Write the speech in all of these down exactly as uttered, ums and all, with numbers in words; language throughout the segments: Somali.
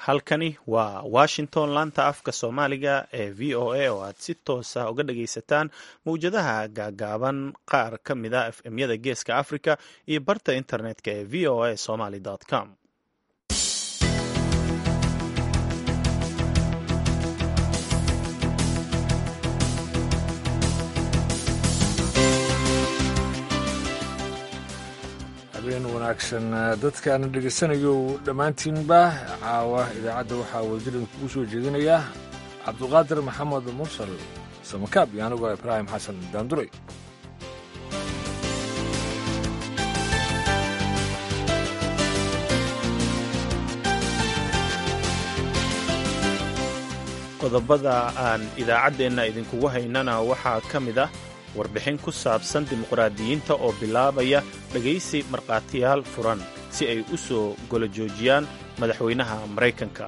halkani waa washington, laanta afka soomaaliga ee v o a oo aad si toosa uga dhagaysataan mawjadaha gaagaaban qaar ka mida f m-yada geeska africa iyo barta internetka ee v o a somaly com. habeen wanaagsan dadkaana dhegaysanayo dhammaantiinba caawa idaacadda waxaa wasiiran kugu soo jeedinayaa cabduqaadir maxamed mursal samakaab iyo anigoo ibraahim xasan daanduray. qodobada aan idaacaddeenna idinkugu haynana waxaa ka mid ah warbixin ku saabsan dimuqraadiyiinta oo bilaabaya dhegaysi markhaatiyaal furan si ay u soo golo joojiyaan madaxweynaha maraykanka.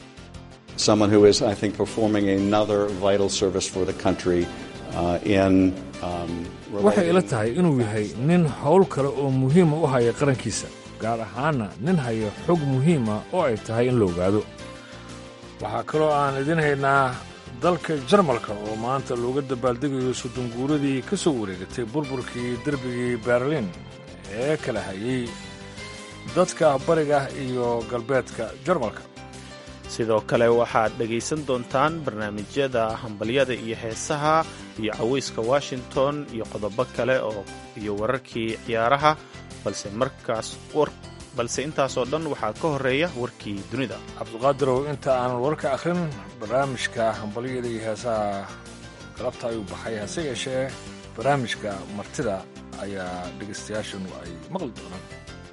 waxay ila tahay inuu yahay nin howl kale oo muhiima u haya qarankiisa, gaar ahaanna nin haya xog muhiima oo ay tahay in la ogaado. waxaa kaloo aan idin haynaa dalka jarmalka oo maanta looga dabaaldegayo sodonguuradii ka soo wareegatay burburkii derbigii berlin ee kala hayay dadka bariga iyo galbeedka jarmalka. sidoo kale waxaad dhegaysan doontaan barnaamijyada hambalyada iyo heesaha iyo cawayska washington iyo qodobo kale oo iyo wararkii ciyaaraha, balse markaas war balse intaasoo dhan waxaa ka horreeya warkii dunida. cabduqaadirow, inta aanan warka akhrin, barnaamijka hambalyada iyo heesaha galabta ayuu baxay. hase yeeshee barnaamijka martida ayaa dhegaystayaashanu ay maqli doonaan.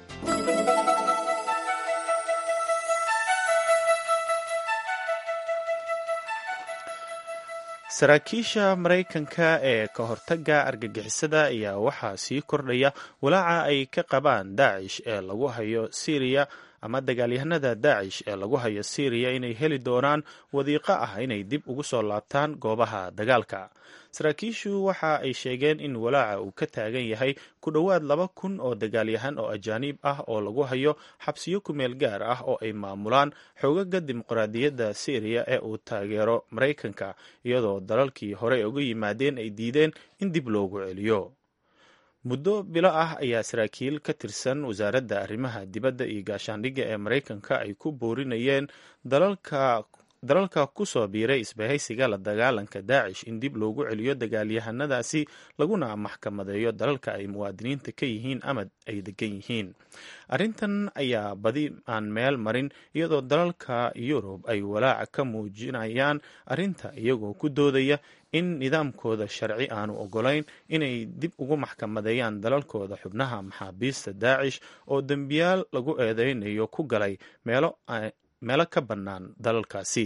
saraakiisha maraykanka ee ka hortagga argagixisada ayaa waxaa sii kordhaya walaaca ay ka qabaan daacish ee lagu hayo Syria ama dagaalyahanada daacish ee lagu hayo Syria inay heli doonaan wadiiqo ah inay dib ugu soo laabtaan goobaha dagaalka. saraakiishu waxa ay sheegeen in walaaca uu ka taagan yahay ku dhowaad laba kun oo dagaalyahan oo ajaaniib ah oo lagu hayo xabsiyo ku meel gaar ah oo ay maamulaan xoogaga dimuqraadiyadda Syria ee uu taageero Maraykanka, iyadoo dalalkii horey uga yimaadeen ay diideen in dib loogu celiyo. muddo bilo ah ayaa saraakiil ka tirsan wasaaradda arrimaha dibadda iyo gaashaandhigga ee Maraykanka ay ku boorinayeen dalalka dalalka ku soo biiray isbahaysiga la dagaalanka daacish in dib loogu celiyo dagaalyahanadaasi laguna maxkamadeeyo dalalka ay muwaadiniinta ka yihiin ama ay degan yihiin. arrintan ayaa badi aan meel marin, iyadoo dalalka Yurub ay walaaca ka muujinayaan arrinta, iyagoo ku doodaya in nidaamkooda sharci aanu ogolayn inay dib ugu maxkamadeeyaan dalalkooda xubnaha maxaabiista daacish oo dembiyaal lagu eedeynayo ku galay meelo meelo ka bannaan dalalkaasi.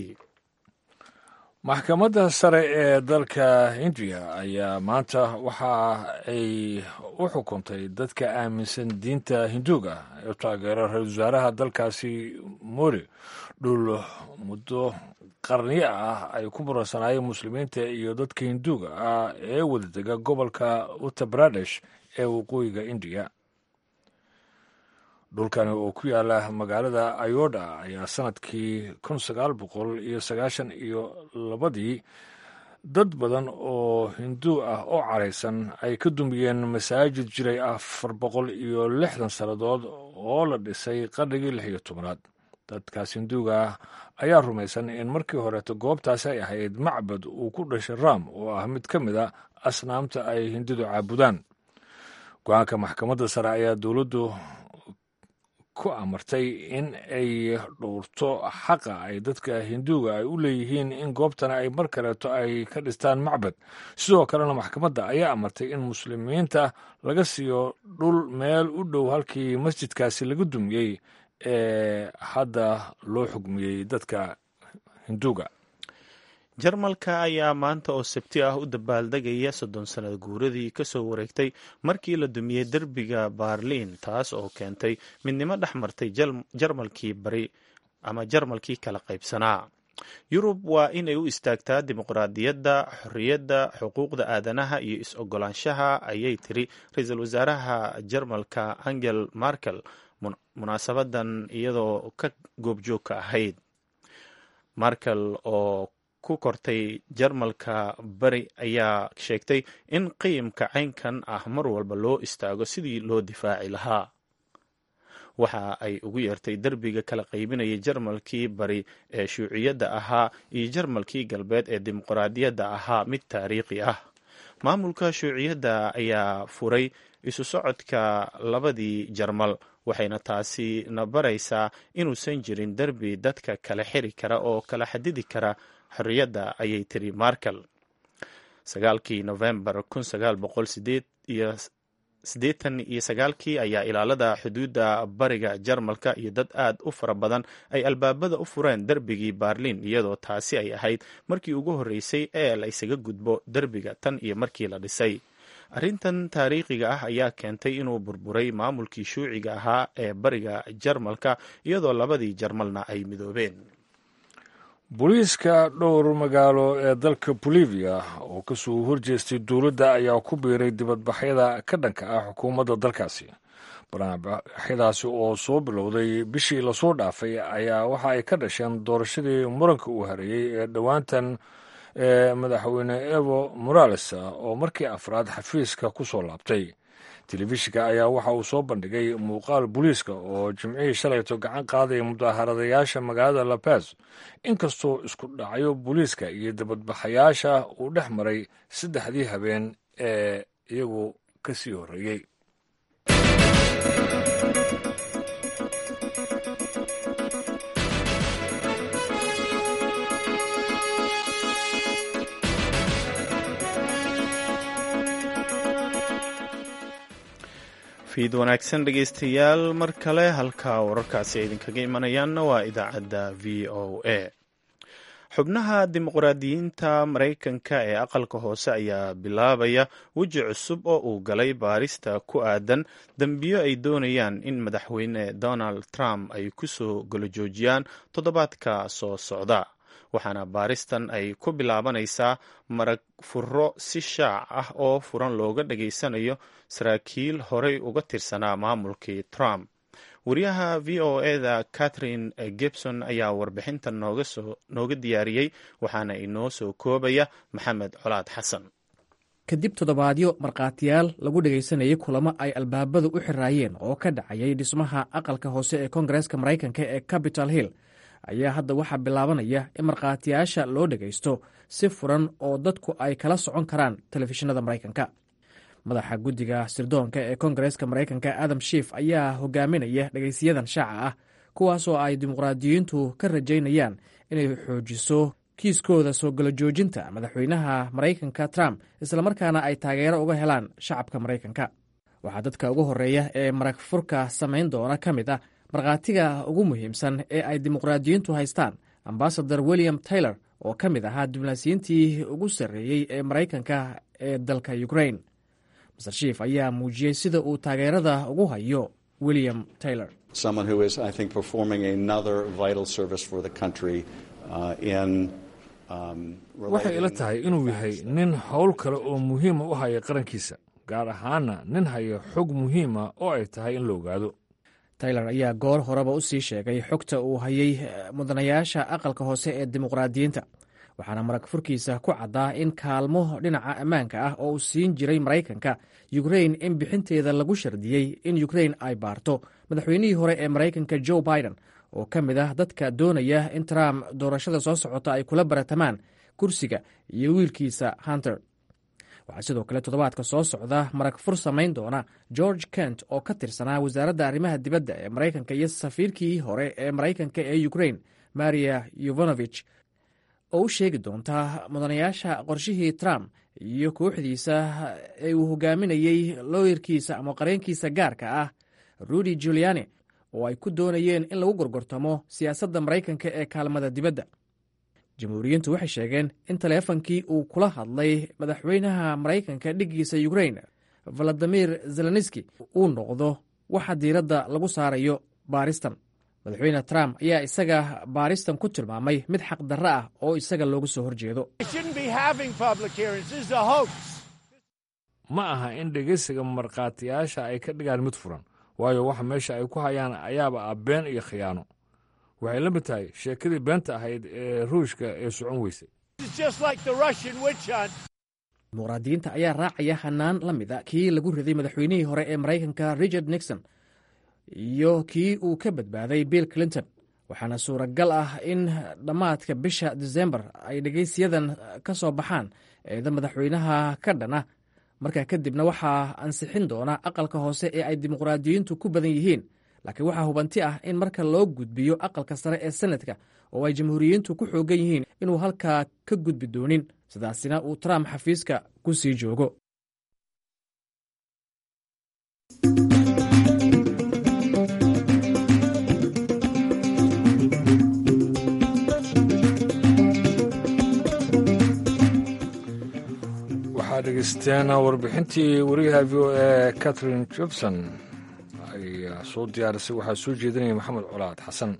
maxkamadda sare ee dalka hindiya ayaa maanta waxa ay u xukuntay dadka aaminsan diinta hinduuga ee taageera ra-iisul wasaaraha dalkaasi modi dhul muddo qarniyo ah ay ku muransanaayeen muslimiinta iyo dadka hinduuga ah ee wadadega gobolka uttar pradesh ee waqooyiga indiya. dhulkani oo ku yaala magaalada ayodha ayaa sanadkii kun sagaal boqol iyo sagaashan iyo labadii dad badan oo hinduu ah oo caraysan ay ka dumiyeen masaajid jiray afar boqol iyo lixdan sannadood oo la dhisay qarnigii lix iyo tobanaad. dadkaas hinduuga ah ayaa rumaysan in markii horeeto goobtaasi ay ahayd macbad uu ku dhashay raam oo ah mid ka mid a asnaamta ay hindudu caabudaan. go-aanka maxkamadda sare ayaa dowladdu ku amartay in ay dhowrto xaqa ay dadka hinduuga ay u leeyihiin in goobtana ay mar kaleeto ay ka dhistaan macbad. sidoo kalena maxkamadda ayaa amartay in muslimiinta laga siiyo dhul meel u dhow halkii masjidkaasi laga dumiyey ee hadda loo xugmiyey dadka hinduuga. jarmalka ayaa maanta oo sabti ah u dabaaldegaya soddon sannad guuradii ka soo wareegtay markii la dumiyey derbiga berlin, taas oo keentay midnimo dhex martay jarmalkii bari ama jarmalkii kala qaybsanaa. yurub waa inay u istaagtaa dimuqraadiyadda, xorriyadda, xuquuqda aadanaha iyo is-ogolaanshaha, ayay tiri ra-iisul wasaaraha jarmalka Angela Merkel munaasabadan iyadoo ka goobjoog ka ahayd. markel oo ku kortay jarmalka bari ayaa sheegtay in qiyamka caynkan ah mar walba loo istaago sidii loo difaaci lahaa. waxa ay ugu yeertay derbiga kala qaybinayay jarmalkii bari ee shuuciyadda ahaa iyo jarmalkii galbeed ee dimuqraadiyadda ahaa mid taariikhi ah. maamulka shuuciyadda ayaa furay isu socodka labadii jarmal, waxayna taasi na baraysaa inuusan jirin derbi dadka kala xiri kara oo kala xadidi kara xorriyadda, ayay tiri markel. sagaalkii nofembar kun sagaal boqol siddeetan iyo sagaalkii ayaa ilaalada xuduudda bariga jarmalka iyo dad aad u fara badan ay albaabada u fureen derbigii baarliin, iyadoo taasi ay ahayd markii ugu horreysay ee la isaga gudbo derbiga tan iyo markii la dhisay. arrintan taariikhiga ah ayaa keentay inuu burburay maamulkii shuuciga ahaa ee bariga jarmalka, iyadoo labadii jarmalna ay midoobeen. booliiska dhowr magaalo ee dalka bolivia oo kasoo horjeestay dowladda ayaa ku biiray dibadbaxyada ka dhanka ah xukuumadda dalkaasi. banaanbaxyadaasi oo soo bilowday bishii lasoo dhaafay ayaa waxa ay ka dhasheen doorashadii muranka uu hareeyey ee dhowaantan ee madaxweyne evo morales oo markii afraad xafiiska ku soo laabtay. telefishinka ayaa waxa uu soo bandhigay muuqaal booliiska oo jimcihii shalayto gacan qaadaya mudaharadayaasha magaalada la paz, inkastoo isku dhacyo booliiska iyo dibadbaxayaasha uu dhex maray saddexdii habeen ee iyagu ka sii horreeyey. fiid wanaagsan dhegaystayaal, mar kale halka wararkaasi ay idinkaga imanayaanna waa idaacadda v o a. xubnaha dimuqraadiyiinta maraykanka ee aqalka hoose ayaa bilaabaya weji cusub oo uu galay baarista ku aadan dembiyo ay doonayaan in madaxweyne donald trump ay ku soo golojoojiyaan toddobaadka soo socda. waxaana baaristan ay ku bilaabanaysaa marag furo si shaac ah oo furan looga dhageysanayo saraakiil horey uga tirsanaa maamulkii Trump. wariyaha v o eda Catherine Gibson ayaa warbixintan nooga diyaariyey, waxaana inoo soo koobaya Maxamed Colaad Xasan. kadib toddobaadyo markhaatiyaal lagu dhegaysanayay kulamo ay albaabadu u xiraayeen oo ka dhacayay dhismaha aqalka hoose ee koongareeska maraykanka ee Capitol Hill, ayaa hadda waxaa bilaabanaya in markhaatiyaasha loo dhegaysto si furan oo dadku ay kala socon karaan telefishinada maraykanka. madaxa guddiga sirdoonka ee koongareeska maraykanka Adam Schiff ayaa hogaaminaya dhegaysiyadan shaaca ah, kuwaasoo ay dimuqraadiyiintu ka rajaynayaan inay xoojiso kiiskooda soo galo joojinta madaxweynaha maraykanka Trump, islamarkaana ay taageero uga helaan shacabka maraykanka. waxaa dadka ugu horreeya ee marag furka samayn doona ka mid ah markhaatiga ugu muhiimsan ee ay dimuqraadiyiintu haystaan, ambasador William Taylor oo ka mid ahaa diblomaasiyiintii ugu sarreeyey ee maraykanka ee dalka Ukraine. Mister Schiff ayaa muujiyey sida uu taageerada ugu hayo William Taylor. Someone who is, I think, performing another vital service for the country uh, in um, waxay ila tahay inuu yahay nin howl kale oo muhiima u haya qarankiisa, gaar ahaana nin haya xog muhiima oo ay tahay in la ogaado. Taylor ayaa goor horeba u sii sheegay xogta uu hayay mudanayaasha aqalka hoose ee dimuqraadiyiinta, waxaana marag furkiisa ku caddaa in kaalmo dhinaca ammaanka ah oo uu siin jiray maraykanka Ukraine in bixinteeda lagu shardiyey in Ukraine ay baarto madaxweynihii hore ee maraykanka Joe Biden, oo ka mid ah dadka doonaya in Trump doorashada soo socota ay kula baratamaan kursiga iyo wiilkiisa Hunter. waxaa sidoo kale toddobaadka soo socda marag fur samayn doona George Kent oo ka tirsanaa wasaaradda arrimaha dibadda ee maraykanka iyo safiirkii hore ee maraykanka ee Ukraine Maria Yovanovich, oo u sheegi doonta mudanayaasha qorshihii Trump iyo kooxdiisa ee uu hogaaminayey looyarkiisa ama qareenkiisa gaarka ah Rudy Giuliani, oo ay ku doonayeen in lagu gorgortamo siyaasadda maraykanka ee kaalmada dibadda. jamhuuriyiintu waxay sheegeen in taleefankii uu kula hadlay madaxweynaha maraykanka dhiggiisa Ukraine Volodymyr Zelensky uu noqdo waxa diiradda lagu saarayo baaristan. madaxweyne Trump ayaa isaga baaristan ku tilmaamay mid xaq darro ah oo isaga loogu soo horjeedo. ma aha in dhegeysiga markhaatiyaasha ay ka dhigaan mid furan, waayo waxa meesha ay ku hayaan ayaaba ah been iyo khiyaano. waxay la mid tahay sheekadii beenta ahayd ee ruushka ee socon weysay. dimuqraadiyiinta ayaa raacaya hanaan la mid a kii lagu riday madaxweynihii hore ee maraykanka richard nixon iyo kii uu ka badbaaday bill clinton, waxaana suuragal ah in dhammaadka bisha disembar ay dhegaysiyadan ka soo baxaan eeda madaxweynaha ka dhana. markaa kadibna waxaa ansixin doona aqalka hoose ee ay dimuqraadiyiintu ku badan yihiin, laakiin waxaa hubanti ah in marka loo gudbiyo aqalka sare ee senadka oo ay jamhuuriyiintu ku xoogan yihiin inuu halkaa ka gudbi doonin, sidaasina uu trump xafiiska ku sii joogo. waxaad dhegeysteen warbixintii wariyaha v o e catherine jobson ayaa soo diyaarisay. waxaa soo jeedinaya maxamed colaad xasan.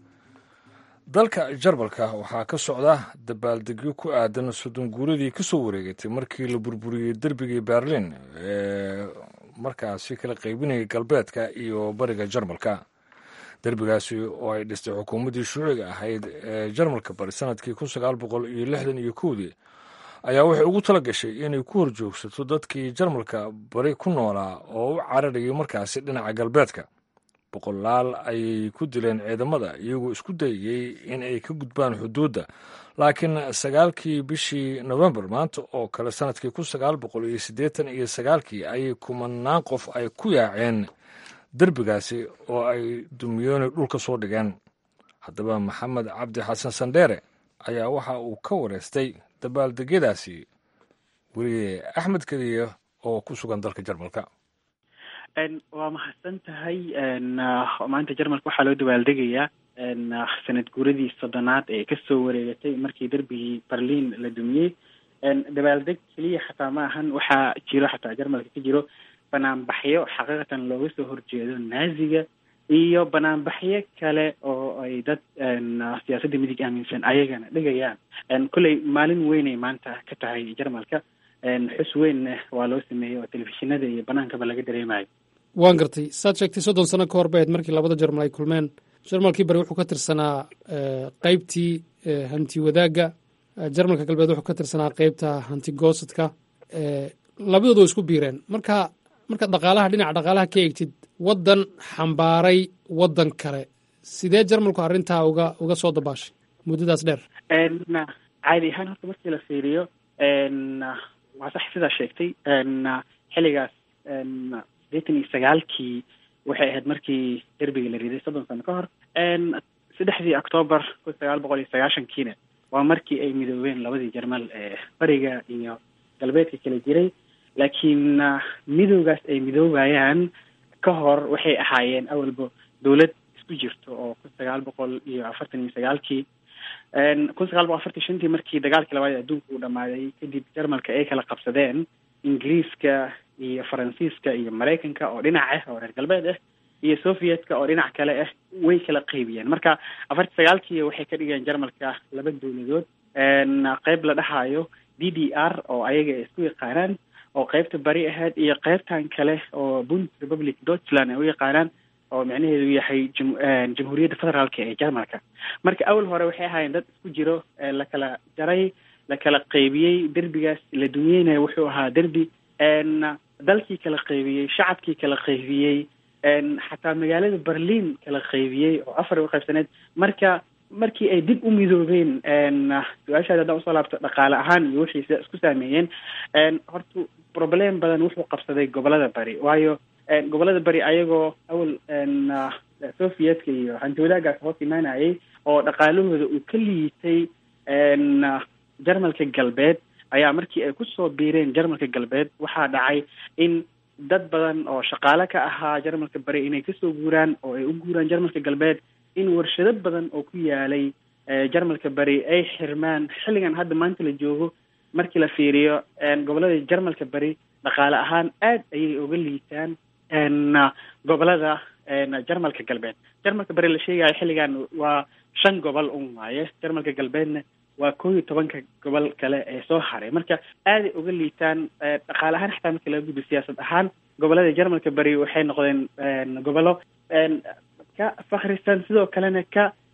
dalka jarmalka waxaa ka socda dabaaldegyo ku aadan soddon guuradii ka soo wareegatay markii la burburiyey derbigii berlin ee markaasi kala qaybinayay galbeedka iyo bariga jarmalka. derbigaasi oo ay dhistay xukuumaddii shuuciga ahayd ee jarmalka bari sanadkii kun sagaal boqol iyo lixdan iyo kowdii ayaa waxay ugu tala gashay inay ku horjoogsato dadkii jarmalka bari ku noolaa oo u cararayay markaasi dhinaca galbeedka. boqolaal ayay ku dileen ciidamada iyagoo isku dayayey in ay ka gudbaan xuduudda, laakiin sagaalkii bishii nofembar maanta oo kale sanadkii kun sagaal boqol iyo siddeetan iyo sagaalkii ayay kumanaan qof ay ku yaaceen derbigaasi oo ay dumiyooni dhulka soo dhigeen. haddaba maxamed cabdi xasan sandheere ayaa waxa uu ka wareystay dabaaldegyadaasi weriye axmed keliya oo ku sugan dalka jarmalka. waa mahadsan tahay. maanta jarmalka waxaa loo dabaaldegayaa sanad guuradii soddonaad ee kasoo wareegatay markii derbigii berlin la dumiyey. dabaaldeg keliya xataa ma ahan, waxaa jiro xataa jarmalka ka jiro banaanbaxyo xaqiiqatan looga soo horjeedo naaziga iyo banaanbaxyo kale oo ay dad siyaasadda midig aaminsan ayagana dhigayaan. kolley maalin weynay maanta ka tahay jarmalka, xus weynna waa loo sameeyey oo telefishinada iyo banaankaba laga dareemayo. waan gartay. saad sheegtay soddon sano ka hor bayd markii labada jarmal ay kulmeen. jarmalkii bari wuxuu ka tirsanaa qeybtii hanti wadaagga, jarmalka galbeed wuxuu ka tirsanaa qeybta hanti goosadka. labadooda way isku biireen. marka marka dhaqaalaha dhinaca dhaqaalaha ka eegtid waddan xambaaray waddan kale, sidee jarmalku arrintaa uga uga soo dabaashay muddadaas dheer? caadi ahaan horta markii la fiiriyo waa sax sidaa sheegtay. xilligaas sideetan iyo sagaalkii waxay ahayd markii derbiga la riday soddon sano ka hor. saddexdii octoobar kun sagaal boqol iyo sagaashankiina waa markii ay midoobeen labadii jarmal ee bariga iyo galbeedka kala jiray. laakiin midoogaas ay midoobayaan ka hor waxay ahaayeen awalba dowlad isku jirto oo kun sagaal boqol iyo afartan iyo sagaalkii kun sagaal boqol afartan shantii markii dagaalkii labaad ee adduunka uu dhamaaday kadib jarmalka ay kala qabsadeen ingiriiska iyo faransiiska iyo maraykanka oo dhinac ah oo reer galbeed ah iyo sovietka oo dhinac kale ah way kala qaybiyeen. marka afartan sagaalkii waxay ka dhigeen jarmalka laba dowladood, qeyb la dhahayo d d r oo ayaga isku yaqaanaan oo qeybta bari ahayd iyo qeybtan kale oo bund republic deutschland ay u yaqaanaan oo micnaheedu yahay jamhuuriyadda federaalka ee jarmalka. marka awal hore waxay ahaayeen dad isku jiro, la kala jaray, la kala qaybiyey. derbigaas la dumiyeyna wuxuu ahaa derbi dalkii kala qaybiyey, shacabkii kala qaybiyey, xataa magaalada berlin kala qaybiyey oo afar u qaybsaneed. marka markii ay dib u midoobeen, su-aashaada haddaan usoo laabto dhaqaale ahaan iyo wixii sida isku saameeyeen, horta problem badan wuxuu qabsaday gobolada bari, waayo gobolada bari ayagoo awal sovietka iyo hanti wadaagaas hoos imaanayay oo dhaqaalahooda uu ka liitay jarmalka galbeed, ayaa markii ay kusoo biireen jarmalka galbeed waxaa dhacay in dad badan oo shaqaale ka ahaa jarmalka bari inay kasoo guuraan oo ay u guuraan jarmalka galbeed, in warshado badan oo ku yaalay jarmalka bari ay xirmaan. xilligan hadda maanta la joogo markii la fiiriyo gobolada jarmalka bari dhaqaale ahaan aad ayay uga liitaan gobolada jarmalka galbeed. jarmalka bari la sheegayo xilligan waa shan gobol un waaye, jarmalka galbeedna waa koo iyo tobanka gobol kale ee soo haray. marka aaday uga liitaan dhaqaale ahaan xataa marka laga gudbo siyaasad ahaan gobolada jarmalka bari waxay noqdeen gobollo ka fakrisan, sidoo kalena ka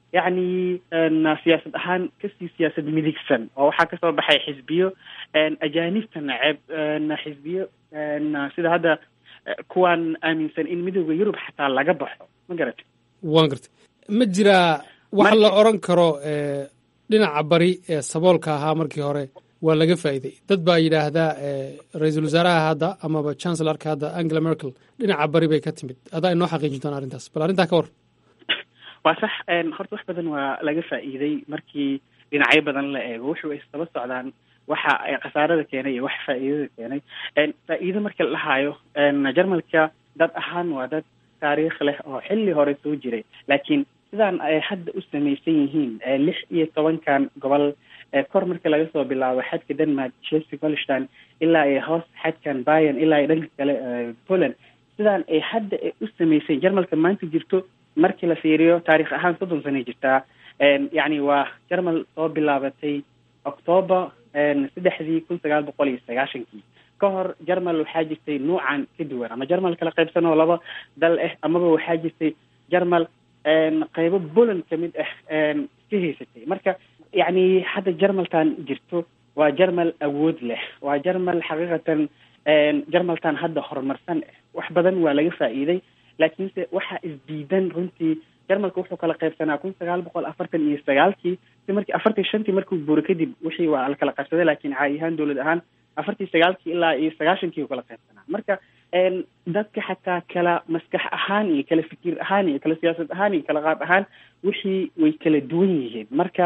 yacni siyaasad ahaan kasii siyaasad midigsan oo waxaa kasoo baxay xisbiyo ajaanibta naceb xisbiyo sida hadda kuwaan aaminsan in midooda yurub xataa laga baxo ma garatay waan gartay ma jiraa waxa la oran karo dhinaca bari ee saboolka ahaa markii hore waa laga faa'iiday dad baa yidhaahdaa ra-iisul wasaaraha hadda amaba chancellarka hadda angela merkel dhinaca bari bay ka timid adaa inoo xaqiijin doona arrintaas bal arrintaa ka war waa sax horta wax badan waa laga faa'iiday markii dhinacyo badan la eego wuxuu isdaba socdaan waxa khasaarada keenay iyo waxa faa'iidada keenay faa'iido marka la dhahaayo jarmalka dad ahaan waa dad taariikh leh oo xilli hore soo jiray laakiin sidaan ay hadda u samaysan yihiin lix iyo tobankan gobol kor marka laga soo bilaabo xadka denmark schleswig holstein ilaa ay hoos xadkan bayern ilaa ay dhanka kale poland sidaan ay hadda u samaysan jarmalka maanta jirto markii la fiiriyo taarikh ahaan soddon sanay jirtaa yacni waa jarmal soo bilaabatay octoober saddexdii kun sagaal boqol iyo sagaashankii ka hor jarmal waxaa jirtay nuucan ka duwan ama jarmal kala qaybsan oo laba dal ah amaba waxaa jirtay jarmal qaybo poland ka mid ah iska haysatay marka yacni hadda jarmaltan jirto waa jarmal awood leh waa jarmal xaqiiqatan jarmaltan hadda horumarsan ah wax badan waa laga faa'iiday laakiinse waxaa isdiidan runtii jarmalka wuxuu kala qaybsanaa kun sagaal boqol afartan iyo sagaalkii si markii afartan shantii markuu buuro kadib wixii waa la kala qaybsaday laakiin caadi ahaan dowlad ahaan afartii sagaalkii ilaa iyo sagaashankii u kala qaybsanaa marka dadka xataa kala maskax ahaan iyo kala fikir ahaan iyo kala siyaasad ahaan iyo kala qaab ahaan wixii way kala duwan yihiin marka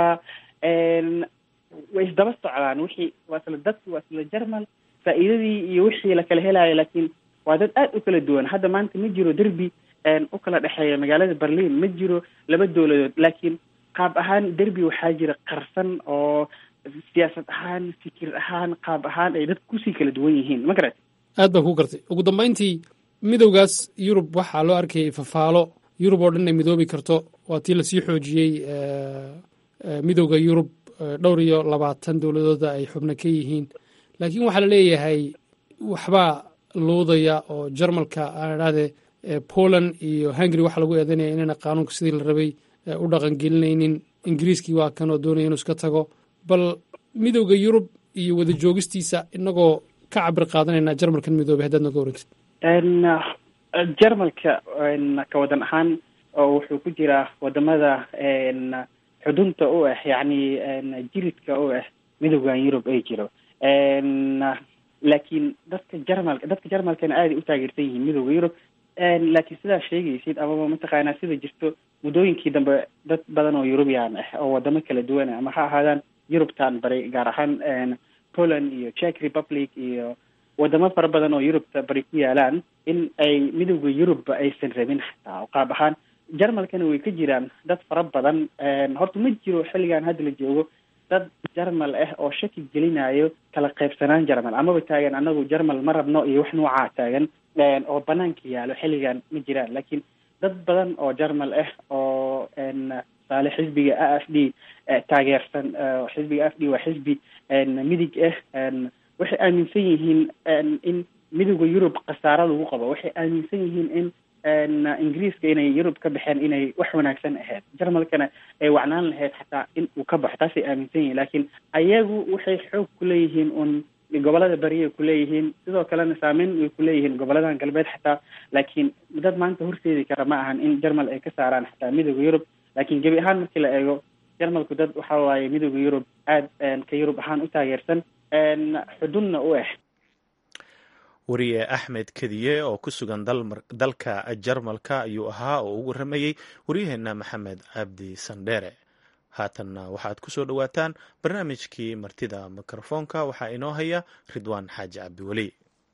way isdaba socdaan wixii waa isla dadki waa isla jarmal faa'iidadii iyo wixii la kala helayo laakiin waa dad aad u kala duwan hadda maanta ma jiro derbi u kala dhexeeya magaalada berlin ma jiro laba dowladood laakiin qaab ahaan derbi waxaa jira qarsan oo siyaasad ahaan fikir ahaan qaab ahaan ay dad kusii kala duwan yihiin ma garat aad baan ku gartay ugu dambayntii midowgaas yurub waxaa loo arkayay fafaalo yurub oo dhan ay midoobi karto waa tii lasii xoojiyey midowda yurub dhowr iyo labaatan dowladooda ay xubno ka yihiin laakiin waxaa la leeyahay waxbaa luudaya oo jarmalka aan idhahdee poland iyo hungary waxaa lagu eedeynaya inayna qaanuunka sidii la rabay u dhaqangelinaynin ingiriiskii waa kan oo doonaya inuu iska tago bal midowda yurub iyo wada joogistiisa inagoo ka cabir qaadanayna jarmalkan midoobay haddaad naga warantid jarmalka ka wadan ahaan oo wuxuu ku jiraa wadamada xudunta u ah yacni jiridka u ah midowgan yurub ay jiro laakiin dadka jarmalka dadka jarmalkana aaday u taageersan yihiin midowda yurub laakiin sidaa sheegaysid amaba mataqaanaa sida jirto muddooyinkii dambe dad badan oo yurubiyan ah oo wadamo kala duwan ama ha ahaadaan yurubtan bari gaar ahaan poland iyo czech republic iyo wadamo fara badan oo yurubta bari ku yaalaan in ay midowda yurubba aysan rabin xataa oo qaab ahaan jarmalkana way ka jiraan dad fara badan horta ma jiro xilligan hadda la joogo dad jarmal ah oo shaki gelinayo kala qaybsanaan jarmal amaba taagan anagu jarmal ma rabno iyo wax noocaa taagan oo banaanka yaalo xilligan ma jiraan laakiin dad badan oo jarmal ah oo saale xisbiga a f d taageersan xisbiga a f d waa xisbi midig ah waxay aaminsan yihiin in midowda yurub khasaaro lagu qabo waxay aaminsan yihiin in ingiriiska inay yurub ka baxeen inay wax wanaagsan ahayd jarmalkana ay wacnaan lahayd xataa in uu ka baxo taasay aaminsan yihiin laakiin ayagu waxay xoog ku leeyihiin un gobolada bariya ku leeyihiin sidoo kalena saameyn way ku leeyihiin goboladan galbeed xataa laakiin dad maanta horseedi kara ma ahan in jarmal ay ka saaraan xataa midowda yurub laakiin gebi ahaan markii la eego jarmalku dad waxa waaye midowda yurub aad ka yurub ahaan u taageersan xudunna u ah wariye axmed kediye oo ku sugan dalka jarmalka ayuu ahaa oo ugu waramayey waryaheena maxamed cabdi sandheere haatanna waxaad ku soo dhowaataan barnaamijkii martida mikrofoonka waxaa inoo haya ridwaan xaaji cabdiweli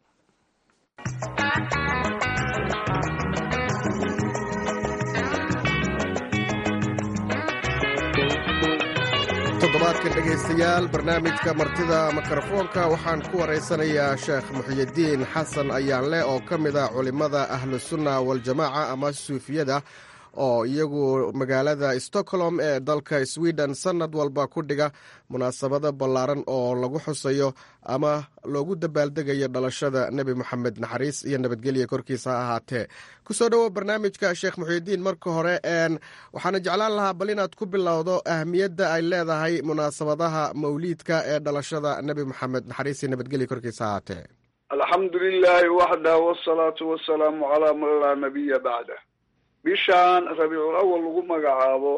toddobaadkan dhegaystayaal barnaamijka martida mikrofoonka waxaan ku waraysanayaa sheekh muxyidiin xasan ayaanle oo ka mid ah culimmada ahlusunna waljamaaca ama suufiyada oo iyagu magaalada stockholm ee dalka sweden sanad walba ku dhiga munaasabado ballaaran oo lagu xusayo ama loogu dabaaldegayo dhalashada nebi moxamed, naxariis iyo nabadgelya korkiisa ha ahaatee. kusoo dhowo barnaamijka sheekh muxiidiin. marka hore waxaana jeclaan lahaa bal inaad ku bilowdo ahmiyadda ay leedahay munaasabadaha mawliidka ee dhalashada nebi moxamed, naxariis iyo nabadgelya korkiisa ha ahaatee. alxamdu lilahi waxdah wsalaatu wasalaamu calaa man laa nabiya bacdah. bishaan rabiicul awal lagu magacaabo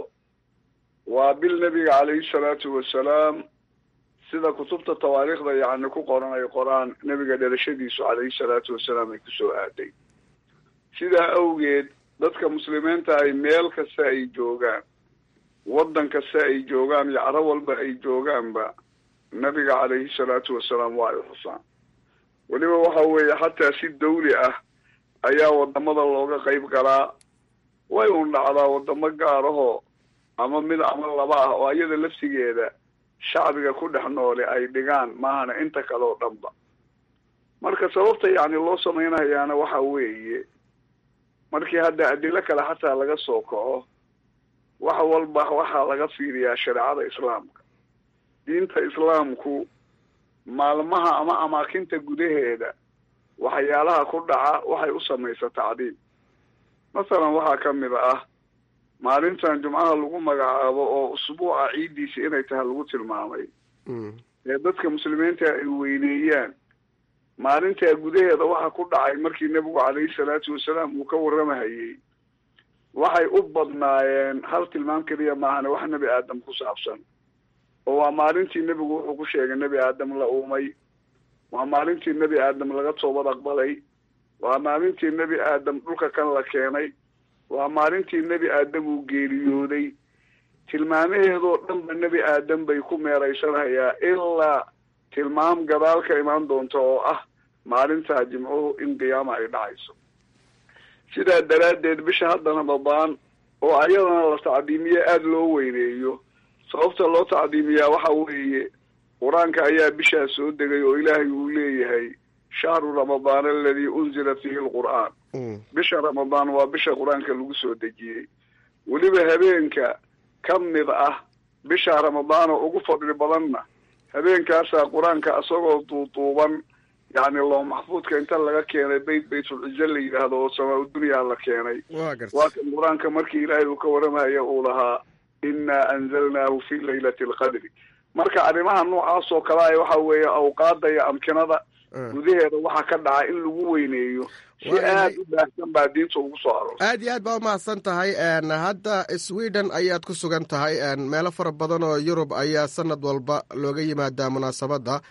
waa bil nebiga calayhi salaatu wasalaam sida kutubta tawaariikhda yacni ku qoran ay qoraan nebiga dhalashadiisu calayhi salaatu wasalaam ay kusoo aaday. sidaa awgeed dadka muslimiinta ay meel kasta ay joogaan, waddan kasta ay joogaan iyo caro walba ay joogaanba nebiga calayhi salaatu wasalaam waa ay xusaan. weliba waxa weeye xataa si dawli ah ayaa wadamada looga qayb galaa. way un dhacdaa wadamo gaarahoo ama mid ama laba ah oo iyada laftigeeda shacbiga ku dhex noole ay dhigaan maahana inta kale oo dhanba. marka sababta yacni loo samaynayaana waxa weeye markii hadda adilo kale xataa laga soo kaco wax walba waxaa laga fiiriyaa shareecada islaamka. diinta islaamku maalmaha ama amaakinta gudaheeda waxyaalaha ku dhaca waxay u samaysa tacdiim. masalan waxaa ka mid ah maalintan jumcaha lagu magacaabo oo usbuuca ciiddiisa inay tahay lagu tilmaamay ee dadka muslimiinta ay weyneeyaan. maalintaa gudaheeda waxa ku dhacay markii nebigu calayhi salaatu wasalaam uu ka warramahayey waxay u badnaayeen hal tilmaam keliya maahane wax nebi aadam ku saabsan. oo waa maalintii nebigu wuxuu ku sheegay nebi aadam la uumay, waa maalintii nebi aadam laga toobad aqbalay, waa maalintii nebi aadam dhulka kan la keenay, waa maalintii nebi aadam uu geeriyooday. tilmaamaheedoo dhanba nebi aadam bay ku meeraysanayaa ilaa tilmaam gadaal ka imaan doonta oo ah maalintaa jimcuhu in qiyaama ay dhacayso. sidaa daraaddeed bisha hadda ramadaan oo ayadana la tacdiimiye aada loo weyneeyo. sababta loo tacdiimiyaa waxa weeye qur-aanka ayaa bishaa soo degay oo ilaahay uu leeyahay shahru ramadaan aladii unzila fiihi alqur'aan. bisha ramadaan waa bisha qur-aanka lagu soo dejiyey. weliba habeenka ka mid ah bisha ramadaan oo ugu fadli badanna habeenkaasaa qur-aanka isagoo duuduuban yacni loo maxfuudka inta laga keenay bayt baytulcize la yidhaahdo oo samaa dunyaa la keenay. waa kan qur-aanka markii ilaahay uu ka warramaya uu lahaa inaa anzalnaahu fi laylati alqadri. marka arrimaha noocaas oo kale a waxa weeye awqaada iyo amkinada gudaheeda waxaa ka dhaca in lagu weyneeyo si aad u baahsan baa diinta ugu soo aroortay. aad iyo aad baa umahadsan tahay. hadda sweden ayaad ku sugan tahay. meelo fara badan oo yurub ayaa sanad walba looga yimaadaa munaasabadda.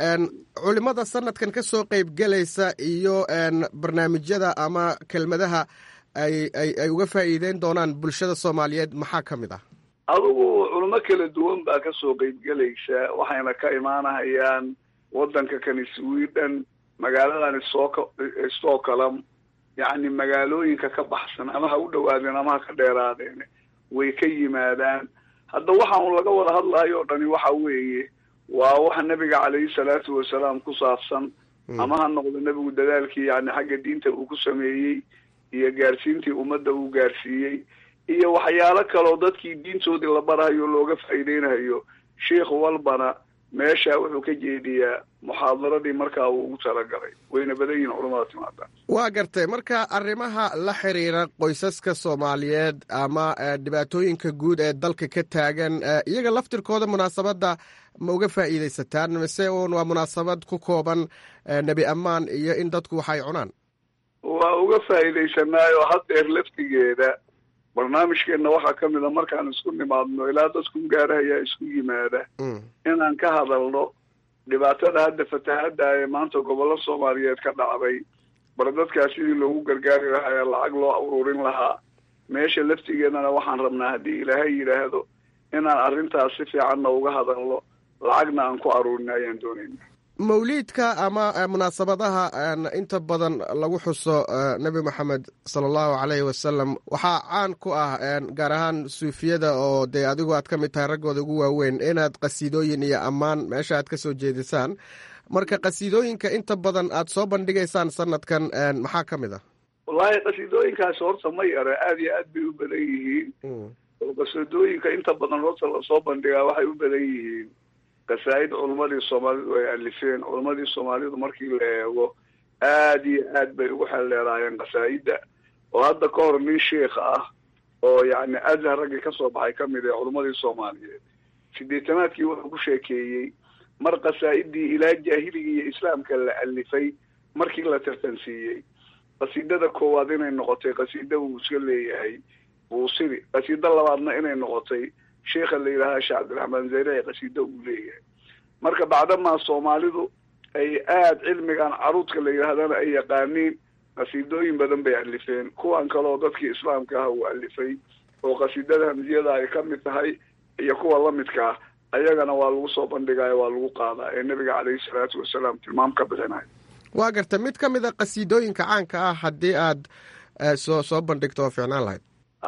culimada sanadkan ka soo qeyb gelaysa iyo barnaamijyada ama kelmadaha ay ay ay uga faa'iideyn doonaan bulshada soomaaliyeed maxaa ka mid ah? adugu culimo kala duwan baa ka soo qeyb gelaysa, waxayna ka imaanahayaan waddanka kani sweden, magaaladan stockholm, yacni magaalooyinka ka baxsan ama ha u dhawaadeen ama ha ka dheeraadeen way ka yimaadaan. hadda waxa un laga wada hadlayo o dhani waxa weeye waa waxa nebiga calayhi salaatu wasalaam ku saabsan, ama ha noqdo nebigu dadaalkii yani xagga diinta uu ku sameeyey iyo gaarsiintii ummadda uu gaarsiiyey, iyo waxyaalo kaloo dadkii diintoodii la barahayo looga faa'iideynayo. sheikh walbana meesha wuxuu ka jeediyaa muxaadaradii markaa uu ugu talagalay. wayna badan yihiin culamada timaada. waa gartay. marka arrimaha la xiriira qoysaska soomaaliyeed ama dhibaatooyinka guud ee dalka ka taagan, iyaga laftirkooda munaasabadda ma uga faa'iidaysataan mise uun waa munaasabad ku kooban nebi ammaan iyo in dadku waxay cunaan? waa uga faa'iidaysanaayo haddeer laftigeeda barnaamijkeenna waxaa ka mid a markaan isku nimaadno ilaa dadku gaarahayaa isku yimaada inaan ka hadalno dhibaatada hadda fatahadda ee maanta gobollo soomaaliyeed ka dhacday. bar dadkaas sidii loogu gargaari lahaa ee lacag loo ururin lahaa. meesha laftigeedana waxaan rabnaa haddii ilaahay yidhaahdo inaan arrintaas si fiicanna uga hadalno, lacagna aan ku aruurin ayaan doonayna. mawliidka ama munaasabadaha inta badan lagu xuso nebi moxamed sala allahu caleyhi wasalam waxaa caan ku ah gaar ahaan suufiyada oo dee adigu aad ka mid tahay raggooda ugu waaweyn inaad qasiidooyin iyo ammaan meesha aad ka soo jeedisaan. marka qasiidooyinka inta badan aad soo bandhigaysaan sanadkan maxaa ka mid ah? wallahi qasiidooyinkaasi horta ma yara aada iyo aad bay u badan yihiin oo qasiidooyinka inta badan horta lasoo bandhigaa waxay u badan yihiin qasaa'id culimadii soomaalidu ay alifeen. culimadii soomaalidu markii la eego aad iyo aad bay ugu xeldheeraayeen qasaa'ida, oo hadda ka hor nin sheikh ah oo yacni azhar raggii kasoo baxay kamid ee culimadii soomaaliyeed sideetanaadkii wuxuu ku sheekeeyey mar qasaa'idii ilaa jaahiligii iyo islaamka la alifay markii la tartansiiyey. qasiidada koowaad inay noqotay qasiida uu iska leeyahay buusiri, qasiida labaadna inay noqotay sheikha la yidhaaha sheekh cabdiraxmaan zayre qasiida uu leeyahay. marka bacdamaa soomaalidu ay aada cilmigan caruudka la yidhaahdana ay yaqaaniin, qasiidooyin badan bay alifeen. kuwan kaleoo dadkii islaamka ah uu alifay oo qasiidada hamsiyada ay ka mid tahay iyo kuwa lamidka ah ayagana waa lagu soo bandhigayo, waa lagu qaadaa ee nebiga caleyhi salaatu wasalaam tilmaam ka bixinayo. waa garta mid ka mid a qasiidooyinka caanka ah haddii aad soo soo bandhigto oo fiicnaan lahayd.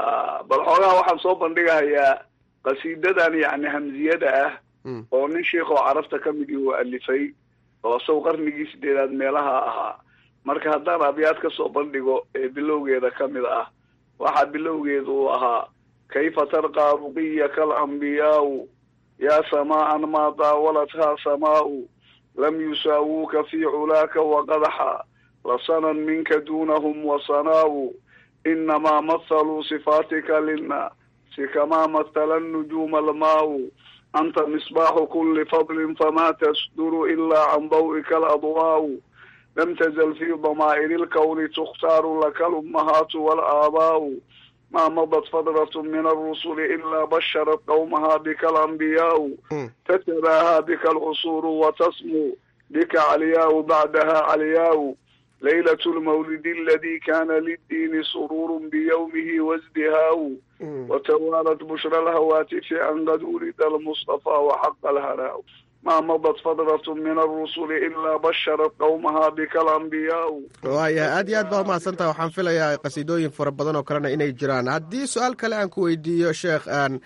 bal xoogaha waxaan soo bandhigahayaa qasiidadan yacni hamsiyada ah oo nin sheikh oo carabta ka mid uu alifay oo isagu qarnigii sideedaad meelaha ahaa. marka haddaan abyaad ka soo bandhigo ee bilowgeeda ka mid ah, waxaa bilowgeedu uu ahaa kayfa tarqaa ruqiyaka alambiyaau yaa samaa'an maa daawalathaa samaa'u lam yusaawuuka fii culaaka waqadaxa lasanan minka duunahum wasanaa'u inamaa mathaluu sifaatika linnaasi kamaa mathala annujuuma almaa'u anta misbaaxu kulli fadlin famaa tasduru ilaa can daw'ika aladwaa'u lam tazal fii damaa'iri lkawni tukhtaaru laka lummahaatu waalaabaa'u maa madat fadratun min alrusuli ilaa basharat qawmahaa bika alambiyaa'u tatabaahaa bika alcusuuru watasmuu bika caliyaa'u bacdaha caliyaa'u laylatu lmawlidi aladii kaana liddiini suruurun biyawmihi wasdihaa'u watawaalat bushra alhawaatifi an qad wulida almustafaa waxaqa alhanaa'u maa madat fadratun min alrusuli ilaa basharat qawmahaa bika alambiyaa'u. waaya aad iyo aad baa umahadsantaha. waxaan filayaa qasiidooyin fara badan oo kalena inay jiraan. haddii su-aal kale aan ku weydiiyo sheekh, aan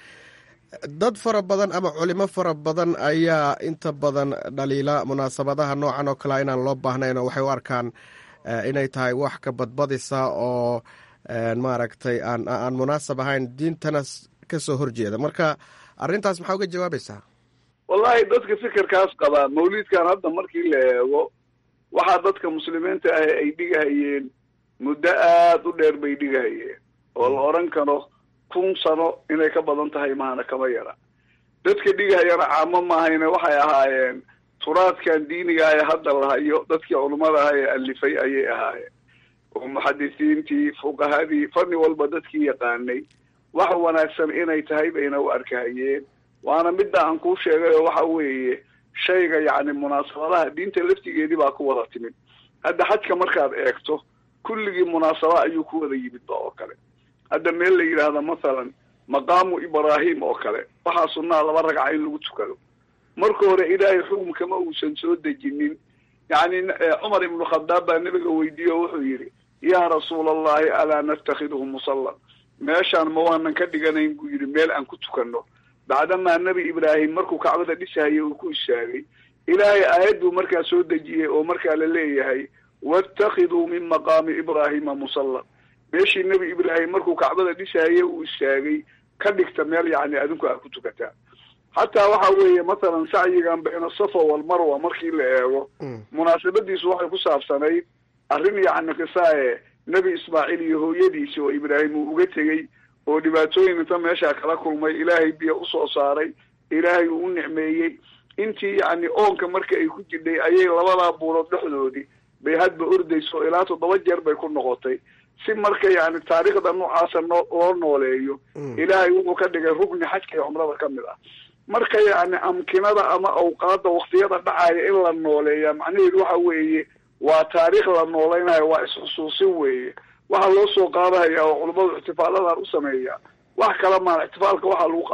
dad fara badan ama culimo fara badan ayaa inta badan dhaliila munaasabadaha noocan oo kalea inaan loo baahnayn oo waxay u arkaan inay tahay wax ka badbadisa oo maaragtay aan aan munaasab ahayn, diintana kasoo horjeeda. marka arrintaas maxaa uga jawaabaysaa? wallahi dadka fikirkaas qabaa mawlidkan hadda markii la eego waxaa dadka muslimiinta ah ay dhigahayeen muddo aada u dheer bay dhigahayeen oo la oran karo kun sano inay ka badan tahay maana kama yara. dadka dhigahayana caamo maahayne waxay ahaayeen turaadkan diiniga ee hadda lahayo dadkii culimmada ah ee alifay ayay ahaayeen oo muxadisiintii fuqahadii fanni walba dadkii yaqaanay wax wanaagsan inay tahay bayna u arkahayeen. waana midda aan kuu sheegay oo waxa weeye shayga yacni munaasabadaha diinta laftigeedii baa ku wada timid. hadda xajka markaad eegto kulligii munaasaba ayuu ku wada yimid ba oo kale. hadda meel la yidhaahdo mathalan maqaamu ibraahim oo kale waxaa sunnaa laba ragca in lagu tukado. marka hore ilaahay xukumkama uusan soo dejinin. yacni cumar ibnu khadaab baa nabiga weydiiye oo wuxuu yidhi yaa rasuula allahi alaa natakhiduhu musallan, meeshaan ma waanan ka dhiganayn buu yidhi meel aan ku tukanno. bacdamaa nebi ibraahim markuu kacbada dhisahayay uu ku istaagay, ilaahay aayadbuu markaa soo dejiyey oo markaa la leeyahay waatakhiduu min maqaami ibraahima musallan. meeshii nebi ibraahim markuu kacbada dhisahayay uu istaagay ka dhigta meel yacni adinku aad ku tukataa. xataa waxa weeye mathalan sacyigan bayna safa walmarwa markii la eego munaasabadiisu waxay ku saabsanayd arrin yacni qisaaye nebi ismaaciil iyo hooyadiisi oo ibraahim uu uga tegey oo dhibaatooyin inta meeshaa kala kulmay ilaahay biyo usoo saaray, ilaahay uu u nicmeeyey. intii yacni oonka marka ay ku jidhay ayay labadaa buurood dhexdoodii bay hadba ordayso ilaa toddoba jeer bay ku noqotay. si marka yacni taariikhda noocaasa noo loo nooleeyo ilaahay wuxuu ka dhigay rugni xajka iyo cumrada ka mid ah. marka yacni amkinada ama awqaada waktiyada dhacaya in la nooleeya macnaheedu waxa weeye waa taariikh la noolaynayo, waa is-xusuusin weeye. waxaa loo soo qaadahaya oo culummadu ixtifaaladan u sameeyaa wax kala maan. ixtifaalka waxaa lagu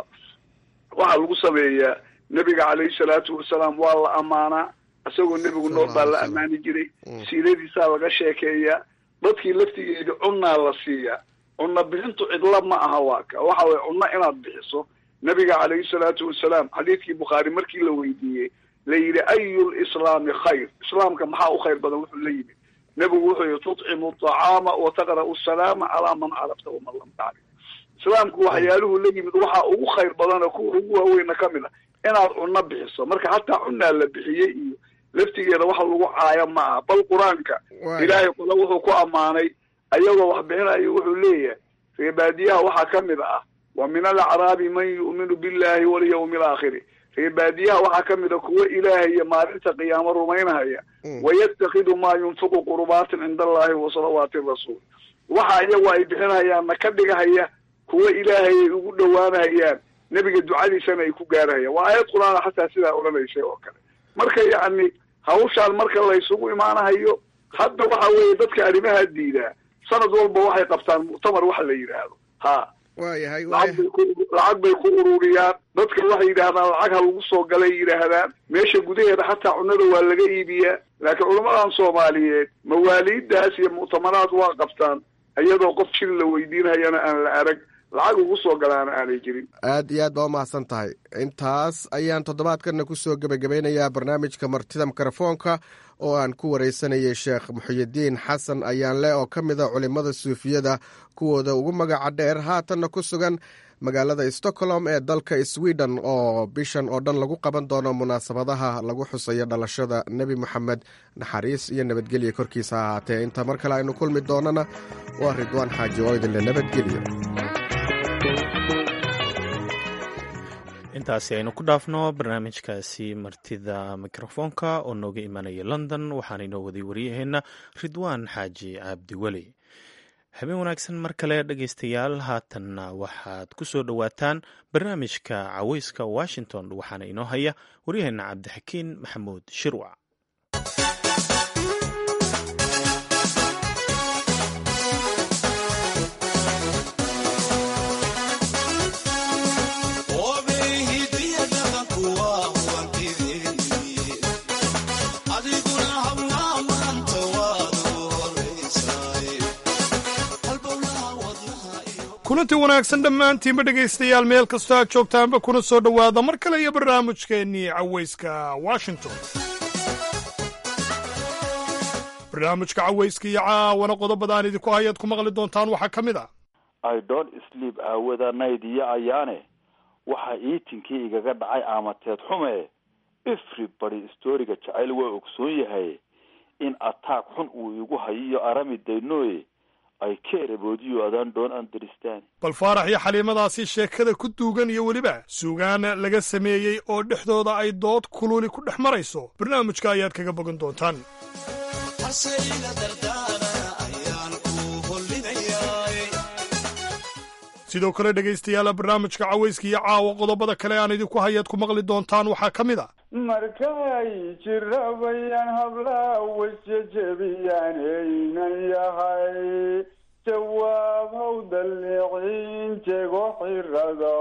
waxaa lagu sameeyaa nebiga caleyhi salaatu wasalaam waa la ammaanaa, isagoo nebigu nool baa la ammaani jiray, siiradiisaa laga sheekeeyaa. dadkii laftigeedi cunnaa la siiyaa. cunno bixintu cidla ma aha waa ka waxa weye cunno inaad bixiso. nebiga caleyhi salaatu wasalaam xadiidkii bukhaari markii la weydiiyey la yidhi ayul islaami khayr, islaamka maxaa u khayr badan wuxuu la yimid nebigu wuxuu yihi tutcimu aطacaama wa taqra'u asalaama calaa man carabta waman lam tacrif. islaamku waxyaaluhu la yimid waxaa ugu khayr badana kuwa ugu waaweyna ka mid a inaad cunno bixiso. marka hataa cunaa la bixiyey iyo laftigeeda waxa lagu caayo ma aha. bal qur-aanka ilaahay qole wuxuu ku ammaanay ayagoo wax bixinayo wuxuu leeyahay reebaadiyaha waxaa ka mid ah wa min alacraabi man yu'minu billahi walyawmi alaakhiri. reebaadiyaha waxaa ka mid a kuwa ilaahay iyo maalinta qiyaamo rumaynahaya wayattakidu maa yunfiqu qurbaatin cinda allahi wa salawaati rasuul. waxa iyagu ay bixinayaanna ka dhigahaya kuwa ilaahay ay ugu dhowaanahayaan, nebiga ducadiisana ay ku gaarahayaan. waa aayad qur-aana xataa sidaa odhanaysay oo kale. marka yacni hawshaan marka laysugu imaanahayo hadda waxa weeye dadka arrimaha diidaa sanad walba waxay qabtaan muctamar waxa la yidhaahdo ha waayahay lacag bay ku ururiyaan dadka waxay yidhaahdaan lacag ha lagu soo galay yidhaahdaan meesha gudaheeda xataa cunnada waa laga iibiyaa. laakiin culamadan soomaaliyeed mawaaliiddaas iyo muctamaraad waa qabtaan iyadoo qof jil la weydiinayana aan la arag, lacag ugu soo galaana aanay jirin. aad iyo aad baa umahadsan tahay. intaas ayaan toddobaadkana kusoo gebagabeynayaa barnaamijka martida mikrofoonka oo aan ku wareysanayay sheekh muxyidiin xasan ayaanle oo ka mid a culimada suufiyada kuwooda ugu magaca dheer, haatanna ku sugan magaalada stockholm ee dalka sweden oo bishan oo dhan lagu qaban doono munaasabadaha lagu xusayo dhalashada nebi moxamed, naxariis iyo nabadgelya korkiisa ha ahaatee. inta mar kale aynu kulmi doonana waa ridwaan xaaji oo idinle nabadgelyo. intaasi aynu ku dhaafno barnaamijkaasi martida mikrofoonka oo nooga imanaya london, waxaana inoo waday waryaheena ridwaan xaaji cabdiweli. habeen wanaagsan mar kale dhegaystayaal, haatanna waxaad ku soo dhowaataan barnaamijka caweyska washington, waxaana inoo haya waryaheena cabdixakiin maxamuud shirwac. kulanti wanaagsan dhammaantiinba dhegaystayaal meel kastoo aad joogtaanba kuna soo dhowaada mar kale iyo barnaamijkeennii cawayska washington. barnaamijka cawayska iyo caawana qodobadaan idinku hayaad ku maqli doontaan waxaa ka mid ah I don't sleep aawada nayd iyo ayaane waxa iitinkii igaga dhacay aamateed xume. everybody storiga jacayl waa ogsoon yahay in attack xun uu igu hayiyo arami daynooye I care about you, I don't understand. bal faarax iyo xaliimadaasi sheekada ku duugan iyo weliba suugaan laga sameeyey oo dhexdooda ay dood kululi ku dhex marayso barnaamijka ayaad kaga bogan doontaan. sidoo kale dhegaystayaal barnaamijka cawayska iyo caawa qodobada kale aan idinku hayaad ku maqli doontaan waxaa ka mid a markay jirabayaan hablaa wasjejebiyaan aynan yahay jawaab hawdaliciin jego xirada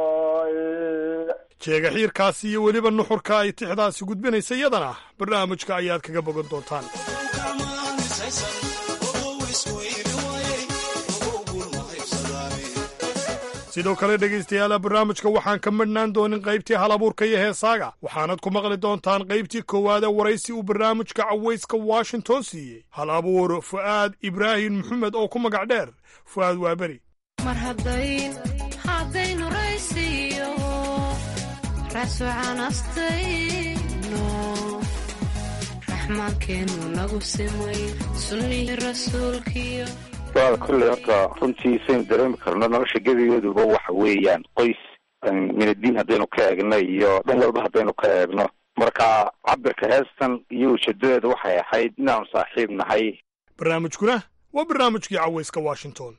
jeega xiirkaasi iyo weliba nuxurka ay tixdaasi gudbinaysa iyadana barnaamijka ayaad kaga bogan doontaan. sidoo kale dhegaystayaal barnaamijka waxaan ka madhnaan doonin qaybtii halabuurka iyo heesaaga, waxaanad ku maqli doontaan qaybtii koowaad ee waraysi uu barnaamijka cawayska washington siiyey hal abuur fu'aad ibraahim maxamed oo ku magac dheer fu'aad waaberi. mar haddayn haddaynu raysiyo rasucanastayno raxmaankeenu nagu simay sunnihii rasuulkiyo waa kolley horta runtii saynu dareemi karno nolosha gebigeeduba waxa weeyaan qoys minadiin haddaynu ka eegno iyo dhan walba haddaynu ka eegno. marka cabirka heestan iyo ujeedadeeda waxay ahayd inaanu saaxiib nahay. barnaamijkuna waa barnaamijkii cawayska washington.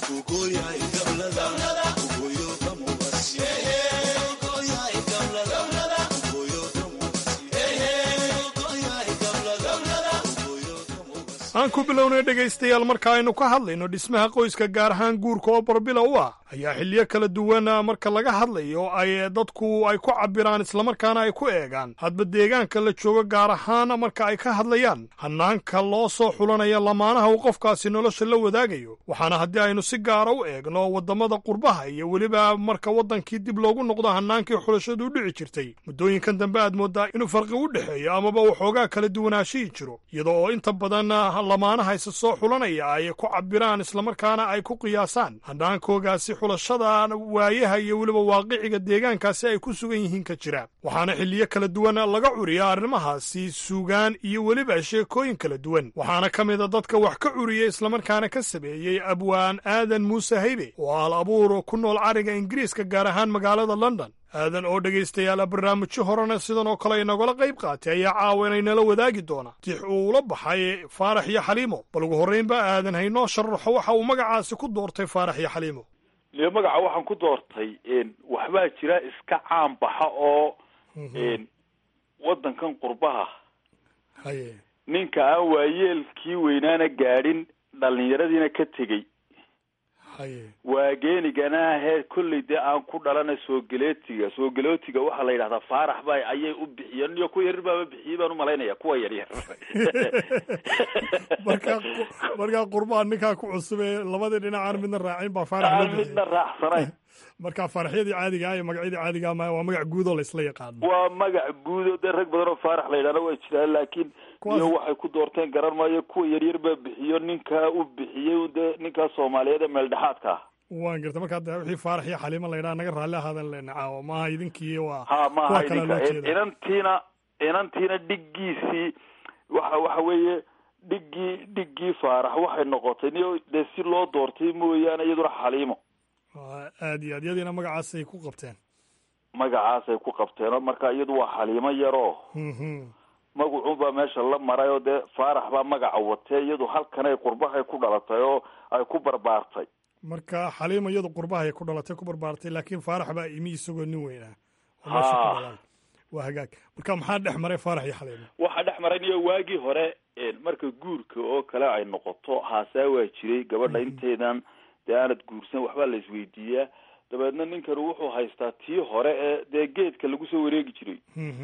aan ku bilownay dhegaystayaal marka aynu ka hadlayno dhismaha qoyska gaar ahaan guurka oo barbila u ah ayaa xilliyo kala duwan marka laga hadlayo ay dadku ay ku cabiraan islamarkaana ay ku eegaan hadba deegaanka la joogo gaar ahaan marka ay ka hadlayaan hanaanka loo soo xulanaya lamaanaha uu qofkaasi nolosha la wadaagayo. waxaana haddii aynu si gaara u eegno waddamada qurbaha iyo weliba marka waddankii dib loogu noqdo hanaankii xulashadu u dhici jirtay muddooyinkan dambe aad mooddaa inuu farqi u dhexeeyo amaba waxoogaa kala duwanaashihii jiro iyadoo oo inta badan lamaanaha isa soo xulanaya ay ku cabiraan islamarkaana ay ku qiyaasaan handhaankoogaasi xulashada waayaha iyo weliba waaqiciga deegaankaasi ay ku sugan yihiin ka jira waxaana xilliyo kala duwan laga curiya arrimahaasi suugaan iyo weliba sheekooyin kala duwan waxaana ka mida dadka wax ka curiya islamarkaana ka sameeyey abwaan aadan muuse haybe oo al abuur ku nool cariga ingiriiska gaar ahaan magaalada london aadan oo dhegaystayaala barnaamijyo horena sidan oo kale inagala qayb qaatay ayaa caawa inaynala wadaagi doona tix uu ula baxay faarax iyo xaliimo bal ugu horraynba aadan haynoo sharaxo waxa uu magacaasi ku doortay faarax iyo xaliimo le magaca waxaan ku doortay waxbaa jira iska caan baxa oo waddankan qurbaha haye ninka aan waayeelkii weynaana gaadhin dhallinyaradiina ka tegey haye waa geenigana heer kolley dee aan ku dhalana soogaleetiga soogaleetiga waxaa la yidhahdaa faarax ba ayay u bixiyeen iyo kuwa yaryar baaba bixiyey baan umalaynaya kuwa yaryar markaa markaa qurbaha ninkaa ku cusub ee labadii dhinacaan midna raacin baa faarax midna raacsanayn marka faaraxyadii caadiga iyo magacyadii caadiga ma waa magac guud oo la isla yaqaano waa magac guud oo dee rag badan oo faarax la yidhahda way jiraan laakiin iyo waxay ku doorteen garan maayo kuwa yaryar baa bixiyo ninkaa u bixiyey dee ninkaa soomaaliyeed ee meeldhexaadka ah waan garta markaa de wixii faarax iyo xaliimo la yidhaha naga raalli ahaadan lena caawa maaha idinkii waa ha maaha idinka inantiina inantiina dhiggiisii waxa waxa weeye dhiggii dhiggii faarax waxay noqotay niyo dee si loo doortay mooyaane iyaduna xaliimo aad iyo aad iyadiina magacaasay ku qabteen magacaasay ku qabteen marka iyadu waa xaliimo yaroo magacuun baa meesha la maray oo dee faarax baa magaca watee iyadu halkanay qurbahay ku dhalatay oo ay ku barbaartay marka xaliimo iyadu qurbahay ku dhalatay ku barbaartay laakiin faarax baa imi isagoo nin weynaa ha waa hagaag marka maxaa dhex maray faarax iyo xaliimo waxaa dhex maray niyo waagii hore marka guurka oo kale ay noqoto haasaa waa jiray gabadha intaydan dee aanad guursan waxbaa la isweydiiyaa dabeedna ninkan wuxuu haystaa tii hore ee dee geedka lagu soo wareegi jiray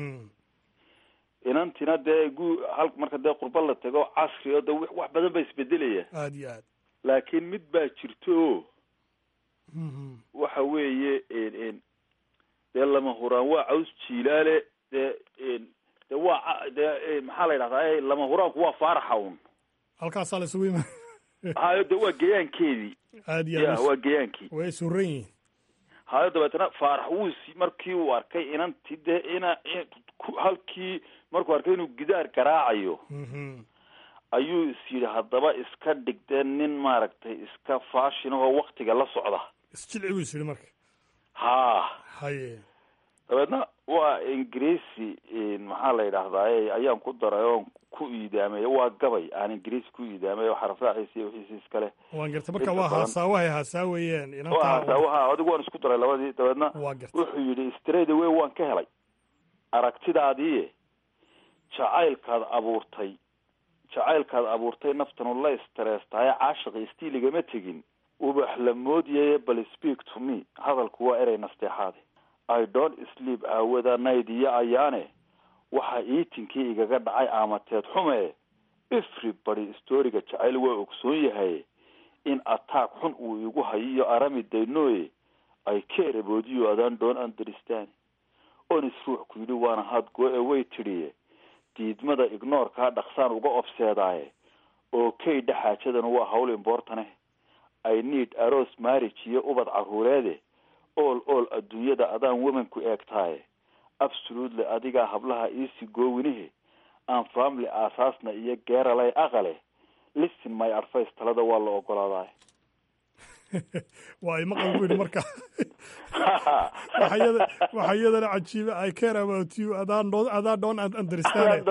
inantina dee gu hal marka dee qurba la tago casri oo de wax badan baa isbedelaya aad iyo aad laakiin mid baa jirto o waxa weeye dee lama huraan waa caws jiilaale dee de waa dee maxaa la yidhahdaa lama huraanku waa faaraxa un halkaasaa la isugu ima hayo de waa geyaankeedii aad iyo ya waa geyaankii way suran yihiin hayo dabeetana faarax wuu markii uu arkay inanti dee ina halkii markuu arkay inuu gidaar garaacayo ayuu is yidhi haddaba iska dhigdee nin maaragtay iska fashion oo waktiga la socda isjilci buu is yidhi marka ha haye dabeedna waa ingiriisi maxaa la yidhaahdaa ayaan ku daray oon ku iidaamay waa gabay aan ingiriisi ku iidaamay oo xarafraaciisi iyo wixiisi iskale waan garta marka waa haasaawahay haasaawayeen inantaa haasaawaha adigu waan isku daray labadii dabeedna wuxuu yidhi straight away waan ka helay aragtidaadii jacaylkaad abuurtay jacaylkaad abuurtay naftanu la istareestahay caashiqi istiiligama tegin ubax la moodyaye bal speak to me hadalku waa erey nasteexaade I don't sleep aawada nayd iyo ayaane waxa iitinkii igaga dhacay aamateed xume everybody storiga jacayl waa ogsoon yahay in attack xun uu igu hayiyo arami daynoye I care about you adan don't understand onis ruux ku yidhi waana had go away tidhiye diidmada ignoorkaa dhaqsaan uga ofseedaaye oo kay dhaxaajadan waa hawl importane I need aroos marriage iyo ubad carruureede all all adduunyada adaan womanku eegtaaye absolutely adigaa hablaha iisi goowinihe aan family aasaasna iyo geeralay aqale listen my advice talada waa la ogolaadaay waa imaqal ku yidhi marka waxayada waxayadana cajiiba I care about you adaan don't adaan don't understand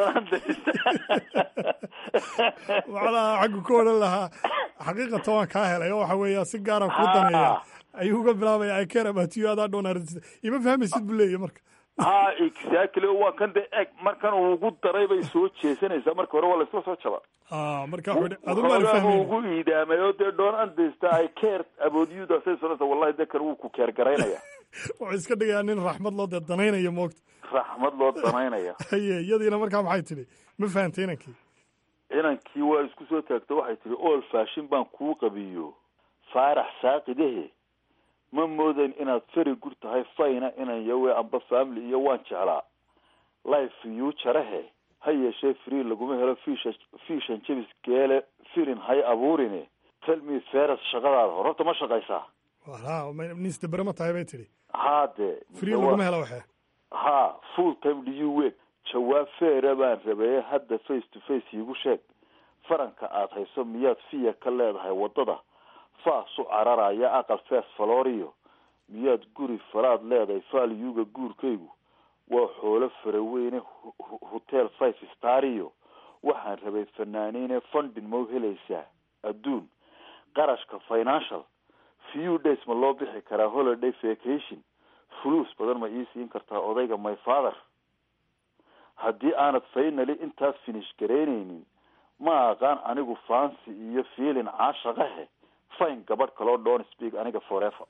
waxaa xaggu ka odhan lahaa xaqiiqatan waan kaa helay oo waxa weeya si gaara kuu daneeya ayuu uga bilaabaya I care about you adaan don't understand ima fahmaysid buu leeyahy marka ha exactly waa kan de eg markan uu ugu daray bay soo jeesanaysaa marka hore waa la isla soo jaba ah marka adu ma fahmin ugu iidaamay oo de don't understand I care about you da say sonata wallahi dakar uu ku keer garaynaya wuxuu iska dhigayaa nin raxmad loo de danaynaya moogta raxmad loo danaynaya haye iyadiina markaa maxay tidhi ma fahantay inankii inankii waa isku soo taagta waxay tidhi all fashion baan kuu qabiyo faarax saaqidahe ma moodayn inaad feri gur tahay fayna inan yawe amba family iyo waan jeclaa life you jarahe ha yeeshee free laguma helo fiisha fiishan jebis geele filin hay abuurine tell me feras shaqadaada hor horta ma shaqaysaa wala nis dabra ma tahay bay tiri haa dee free laguma helo waxa haa full time do you work jawaab feera baan rabay hadda face to face igu sheeg faranka aad hayso miyaad fiya ka leedahay wadada faasu cararaya aqal fees falooriyo miyaad guri falaad leedahay faalyuga guurkaygu waa xoolo faraweyne hotel five star iyo waxaan rabay fanaaniine funding ma helaysaa adduun qarashka financial few days ma loo bixi karaa holiday vacation fulus badan ma ii siin kartaa odayga my father haddii aanad finally intaas finish garaynaynin ma aqaan anigu fancy iyo feeling caashaqahe fine gabadh kaloo don't speak aniga forever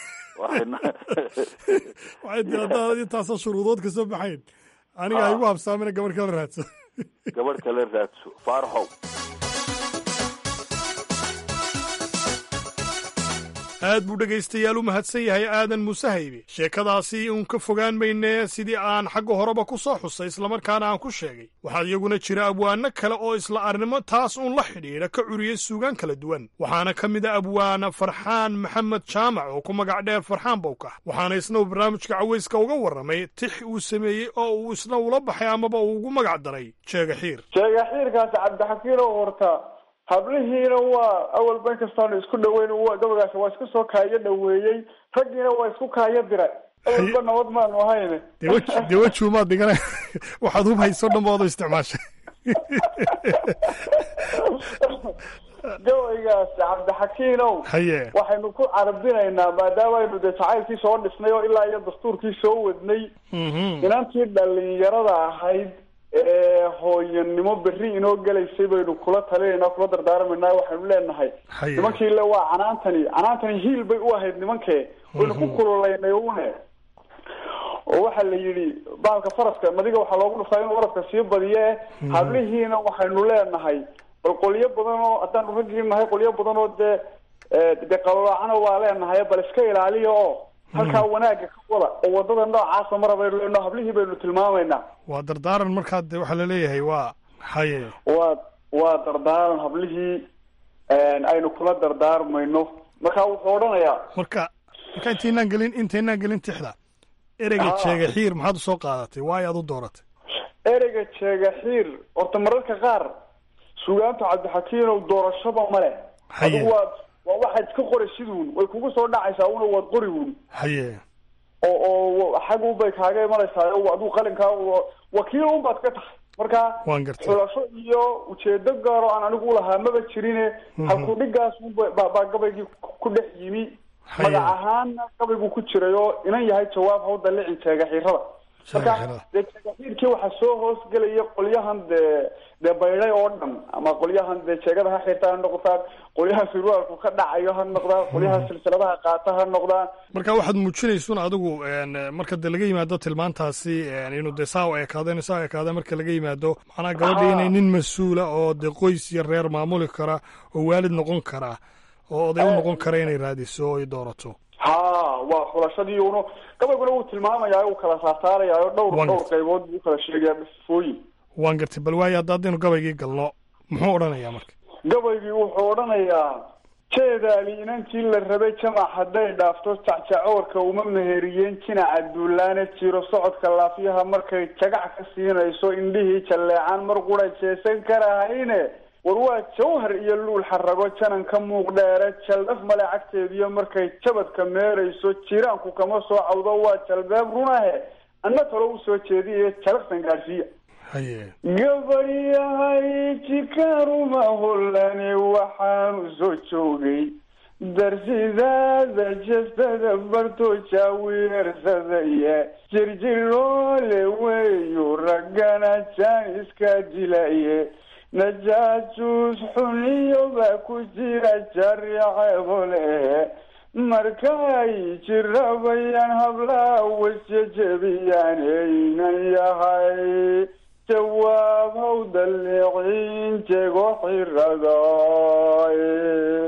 waxay diradaa intaasoo shuruudood ka soo baxayn aniga ay ugu habsaamina gabadh kala raadso gabadh kala raadso faarxow aad buu dhegaystayaal u mahadsan yahay aadan muuse haybe sheekadaasi uun ka fogaan maynee sidii aan xagga horeba ku soo xusay islamarkaana aan ku sheegay waxaa iyaguna jira abwaano kale oo isla arnimo taas uun la xidhiidha ka curiyey suugaan kala duwan waxaana ka mid a abwaana farxaan maxamed jaamac oo ku magac dheer farxaan bowka waxaana isna uu barnaamijka cawayska uga warramay tix uu sameeyey oo uu isna ula baxay amaba uu ugu magac daray jeega xiir jeega xiirkaasi cabdixakiin oo horta hablihiina waa awal ban kastaan isku dhaweyn gabagaas waa isku soo kaayo dhaweeyey raggiina waa isku kaayo diray awalba nabad maanu ahayne dee wajuumaad dhigana waxaad hub hayso dhan baad u isticmaashay gabaygaas cabdixakiinow haye waxaynu ku carabinaynaa maadaama aynu dee jacaylkii soo dhisnay oo ilaa iyo dastuurkii soo wadnay inantii dhalinyarada ahayd ee hooyanimo berri inoo gelaysay baynu kula talinaynaa kula dardaarmaynaa waxaynu leenahay nimankii le waa canaantani canaantani hiil bay u ahayd nimankee waynu ku kululaynay une oo waxaa la yidhi bahalka faraska nadiga waxaa loogu dhuftaa inuu faraska sii badiye hablihiina waxaynu leenahay bal qolyo badan oo haddaanu raggii nahay qolyo badan oo dee dee qalolaacana waa leenahay bal iska ilaaliya oo halkaa wanaaga ka wada oo wadada noocaasa mara baynu leenno hablihii baynu tilmaamaynaa waa dardaaran markaa de waxaa laleeyahay waa haye waa waa dardaaran hablihii aynu kula dardaarmayno markaa wuxuu odhanayaa marka marka intaynaan gelin intaynaan gelin tixda ereyga jeega xiir maxaad usoo qaadatay waayo aad u dooratay ereyga jeega xiir horta mararka qaar sugaanta cabdixakiinow doorashaba male adigu waa waa waxaad iska qori siduun way kugu soo dhacaysaa una waad qori uun haye oo oo xag unbay kaaga imanaysaa adigu qalinkaa wakiil unbaad ka tahay marka xulasho iyo ujeedo gaaro aan anigu ulahaa maba jirine halku dhigaas baa gabaygii ku dhex yimi magac ahaanna gabaygu ku jiray oo inan yahay jawaab hawda licin jeega xiirada marka dee jeegaxiirkii waxaa soo hoosgelaya qolyahan dee dee baydhay oo dhan ama qolyahan dee jeegada ha xirta ha noqdaan qolyahan surwaalku ka dhacayo ha noqdaan qolyahan silsiladaha qaata ha noqdaan marka waxaad muujinaysun adigu marka dee laga yimaado tilmaantaasi inuu dee saa u ekaado inuu saa u ekaada marka laga yimaado macnaha gabadha inay nin mas-uula oo dee qoys iyo reer maamuli kara oo waalid noqon kara oo oday u noqon kara inay raadiso ay doorato ha waa xulashadii unu gabayguna wuu tilmaamayaa uu kala saarsaarayaa dhowr dhowr qaybood buu kala sheegayaa bisfooyin waan gartay bal waayo hadda haddaynu gabaygii galno muxuu odhanayaa marka gabaygii wuxuu odhanayaa jeedaali inankii la rabay jamac hadday dhaafto jacjacoorka uma meheriyeen jinaca duulaana jiro socodka laafiyaha markay jagac ka siinayso indhihii jalleecaan mar qura jeesan karahayne war waa jawhar iyo luul xarago janan ka muuq dheere jaldhaf male cagteediyo markay jabadka meerayso jiraanku kama soo cawdo waa jalbeeb runahe anna talo usoo jeediye jalaqsan gaadhsiiya gabaryahay jikaaruma hollani waxaanu soo joogay darsidaada jastada barto jaawiirsadaya jirjiroole weeyu raggana jaan iska dilaye najaajuus xuniyo baa ku jira jariceebole markay jirabayaan hablaa wasjejebiyaan aynan yahay jawaab hawda leeciin jego xirada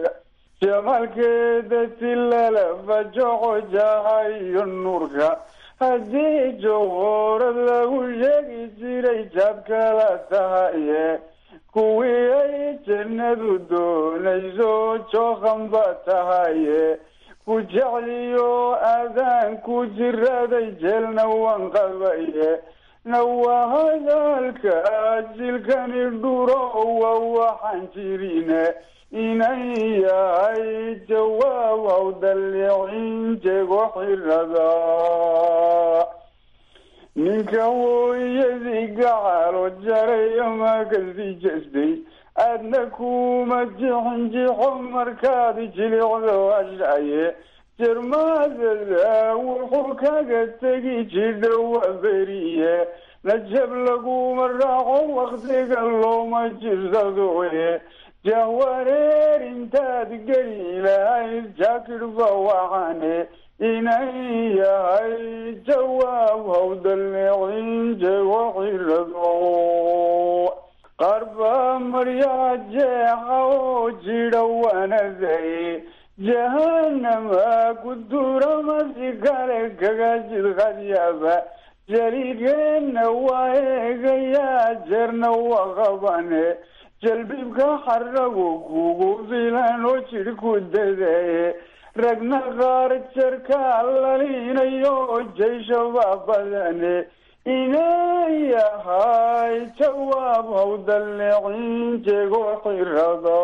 jamalkeeda tilala fajoco jahayo nuurka haddii jawharad lagu sheegi jiray jaabkala tahaye kuwii ay jannadu doonayso jooqanba tahaye ku jecliyo aadaan ku jiraday jeelna waan qabaye nawa hadalka jilkani dhuro waa waxaan jirine inan yahay jawaab aw dallicin jego xirada ninka hooyadii gacalo jaray ama kasii jestay aadna kuma jixin jixo markaad jilicdo ashaye jermaadada wuxuu kaga tegi jidha waa beriye najab laguma raaco waktiga looma jirsadoye jahwareer intaad geli lahayd jaakidhba waxaane inan yahay jawaab hawdallecin jego xirado qaar baa maryaa jeexa oo jidha wanaday jahanama ku durama si kale kaga jidqadyaba jaligeenna waa eegayaa jeerna waa qabane jalbibka xaragu kugu filan oo jidh ku dadaye ragna qaar jarka lalinayo jayshaba badane inan yahay jawaab hawdallecin jego xirado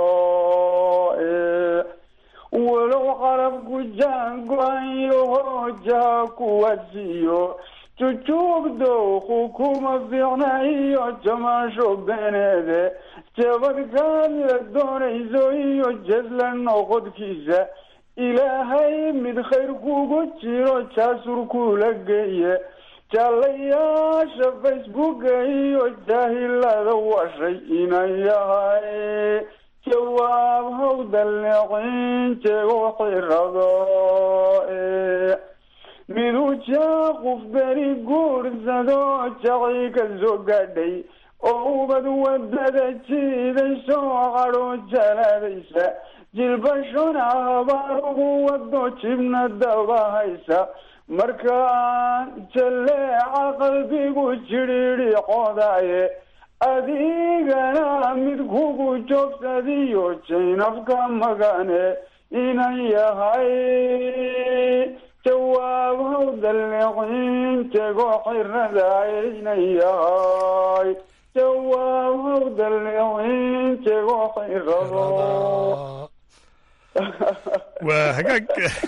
walow qarabku jaango-anyaho jaha kuwasiyo jujuubdooku kuma fiicna iyo jamaasho beneede jabadkaad la doonayso iyo jesla noqodkiisa ilaahay mid khayr kugu jiro jaasur kula geeye jaalayaasha facebooka iyo jaahilada washay inan yahay jawaab hawdallecin jego xirado miduu jaaquf beri guursado jaci ka soo gaadhay oo ubad wadada jiidayso cadho jalaadaysa jilbashona habaar ugu wado jibna dabahaysa markaan jaleeca qalbigu jidhiidhi qodaye adigana mid kugu joogsadiyo jaynafka magane inan yahay jawaab hawdallecin jego xirada inan yahay jawaab hawdallecin jego xirado waa hagaag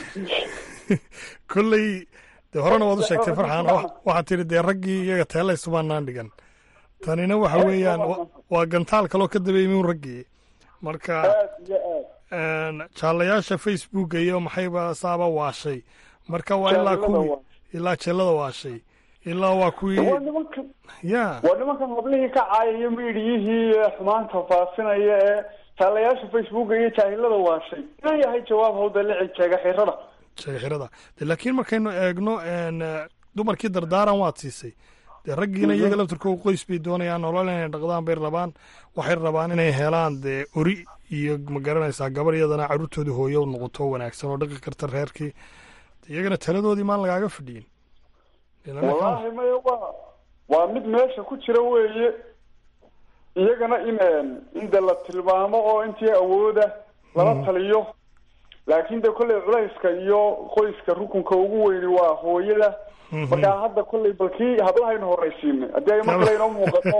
kolley dee horena waad u sheegtay farxaan waxaad tidhi dee raggii iyaga teelaysubaanaan dhigan tanina waxa weeyaan waa gantaal kaloo ka dabeeymin raggii marka jaalayaasha facebooka iyo maxayba saaba waashay marka waa ilaa kuwii ilaa jeelada waashay ilaa waa kuwii ya waa nimankan hablihii ka caayaya miidiyihii xumaanta faafinaya ee jaalayaasha facebooka iyo jaahilada waashay inan yahay jawaab hawdallecin jeega xirada jeega xirada de laakiin markaynu eegno dumarkii dardaaran waad siisay dee raggiina iyaga laftirkooda qoys bay doonayaan nolol inay dhaqdaan bay rabaan waxay rabaan inay helaan dee ori iyo ma garanaysaa gabar iyadana carruurtoodii hooyo noqoto wanaagsan oo dhaqi karta reerkii iyagana taladoodii maan lagaaga fadhiyin wallaahi maya waa waa mid meesha ku jira weeye iyagana in in de la tilmaamo oo intii awooda lala taliyo laakiin de kolley culayska iyo qoyska rukunka ugu weyni waa hooyada markaa hadda kolley balkii hablahaynu horaysiinay haddii ay mar kale inoo muuqato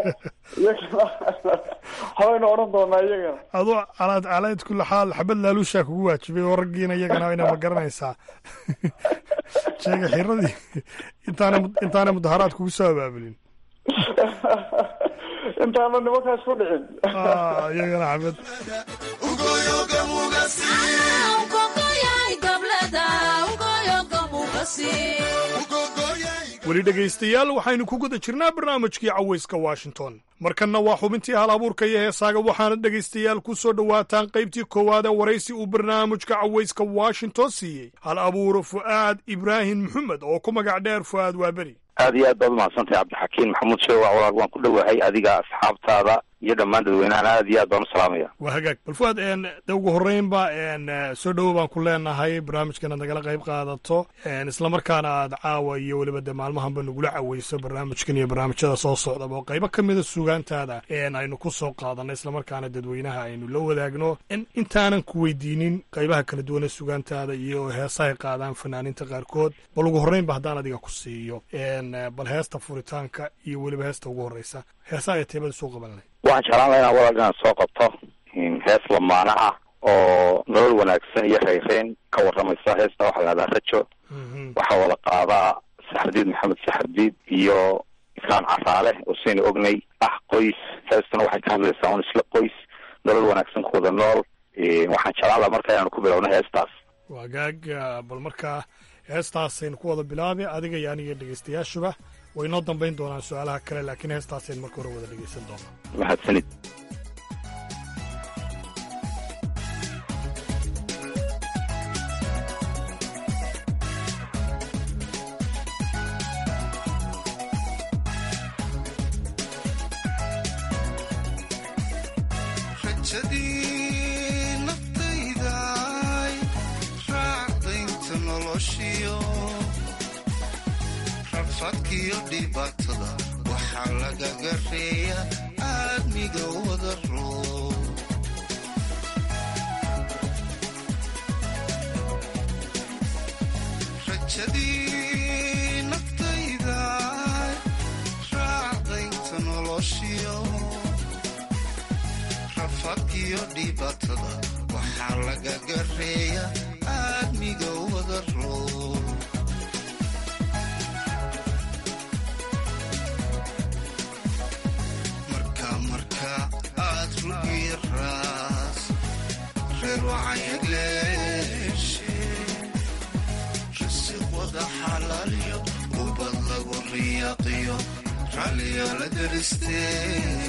habaynu odhan doonaa iyagana aduu calaad calayd kula xaal xabad laaluushaa kugu waajibay oo raggiina iyagana ina ma garanaysaa sheega xiradii intaana intaana mudaharaad kugu soo abaabulin intaana nimankaas ku dhicin iyagana xabad weli dhegaystayaal waxaynu ku guda jirnaa barnaamijkii cawayska washington markanna waa xubintii hal abuurka iyo heesaaga waxaana dhegaystayaal ku soo dhowaataan qaybtii koowaad ee waraysi uu barnaamijka cawayska washington siiyey hal abuuro fu'aad ibraahim maxamed oo ku magac dheer fu'aad waaberi aad iyo aad baad umahadsantahay cabdixakiin maxamuud sheewac walaal waan ku dhowahay adiga asxaabtaada iyo dhammaan dadweynahan aad iyo aad baan u salaamaya. waa hagaag bal fuad een de ugu horreynba een soo dhowo baan ku leenahay barnaamijkan aad nagala qayb qaadato een isla markaana aad caawa iyo weliba de maalmahanba nagula caweyso barnaamijkan iyo barnaamijyada soo socdaba oo qaybo ka mida suugaantaada een aynu ku soo qaadanay isla markaana dadweynaha aynu la wadaagno in intaanan ku weydiinin qaybaha kala duwan ee suugaantaada iyo heesahay qaadaan fanaaniinta qaarkood bal ugu horreynba haddaan adiga ku siiyo een bal heesta furitaanka iyo weliba heesta ugu horreysa heesaha ay teebada soo qaban lahayd. waxaan jeclaan lahaa inaan walaal inaan soo qabto hees lamaana ah oo nolol wanaagsan iyo reyreen ka warramaysa. heesta waxaa lahahdaa rajo, waxaa wada qaadaa saxardiid maxamed saxardiid iyo islaan casaale oo saynu ognay ah qoys. heestana waxay ka hadlaysaa un isla qoys nolol wanaagsan ku wada nool. waxaan jeclaan lahaa marka inaanu ku bilowno heestaas. waa gaag bal markaa heestaasaynu ku wada bilaabi adiga iyo aniga dhegeystayaashuba way noo dambayn doonaan su-aalaha kale laakiin heestaasaynu marka hore wada dhegeysan doonaa. mahadsanid. rafadkiyo dhibaatada waxaa laga gareeya aadmiga wada roob. rajadii naftayda raacdaynta noloshiyo rafadkiyo dhibaatada waxaa laga gareeya aadmiga wada roob. reer wacayagleeshe risiq wada xalaaliyo ubad lagu riyaaqiyo raalliyo la daristee.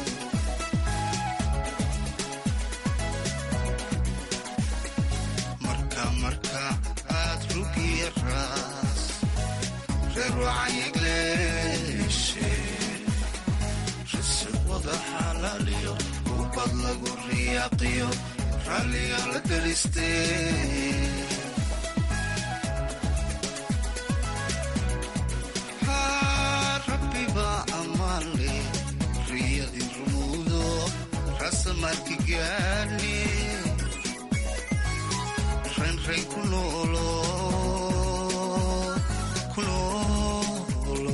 marka marka aad rugiya raas reer wacayagleeshe risiq wada xalaaliyo ubad lagu riyaaqiyo raalliyo la daristee. haa rabbi baa ammaan leh riyadii rumuudo rasamarki gaadhne raynrayn ku noolo ku noolo.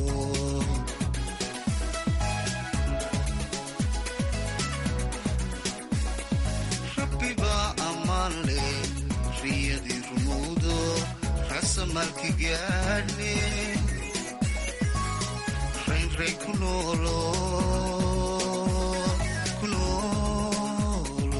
riyadii rumuudo rasamalki gaadhne raynray ku noolo ku noolo.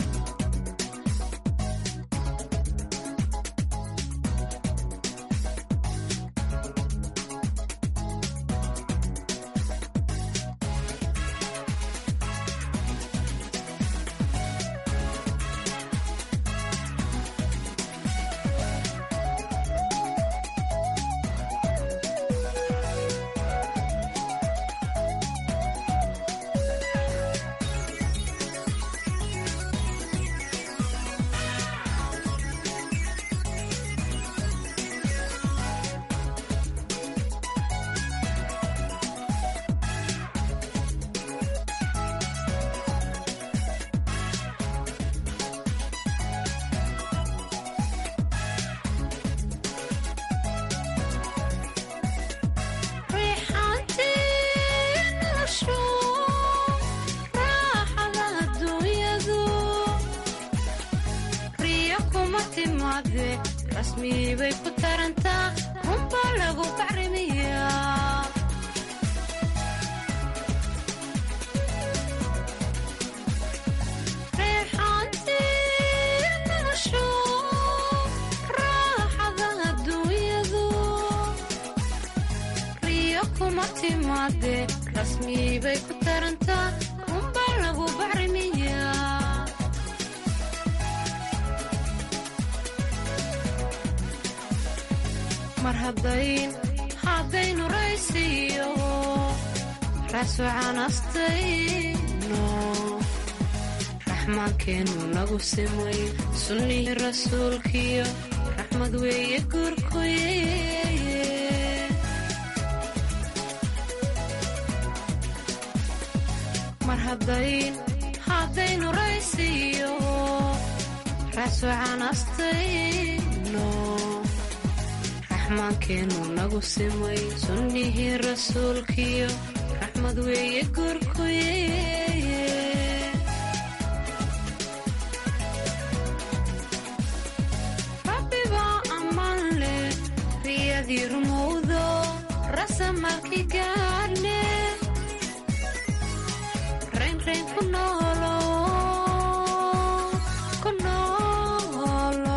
rasmibay ku tarantaa unbaa lagu bacrimiyaa. reexaantii noloshu raaxada adduunyadu riyo kuma timaade rasmibay ku tarantaa unbaa lagu bacrimiyaa. mar haddayn haddaynu raysiyo raasucanastay raxmaankeenu nagu simay sunnihii rasuulkiyo raxmad weeye guurkuye mar haddayn haddaynu raysiyo raaswacan astayno raxmaankeenu nagu simay sunnihii rasuulkiyo raxmad weeye guurkuye rabbibaa ammaan leh riyadii rumowdo rasamalkii gaadhne raynrayn ku noolo ku noolo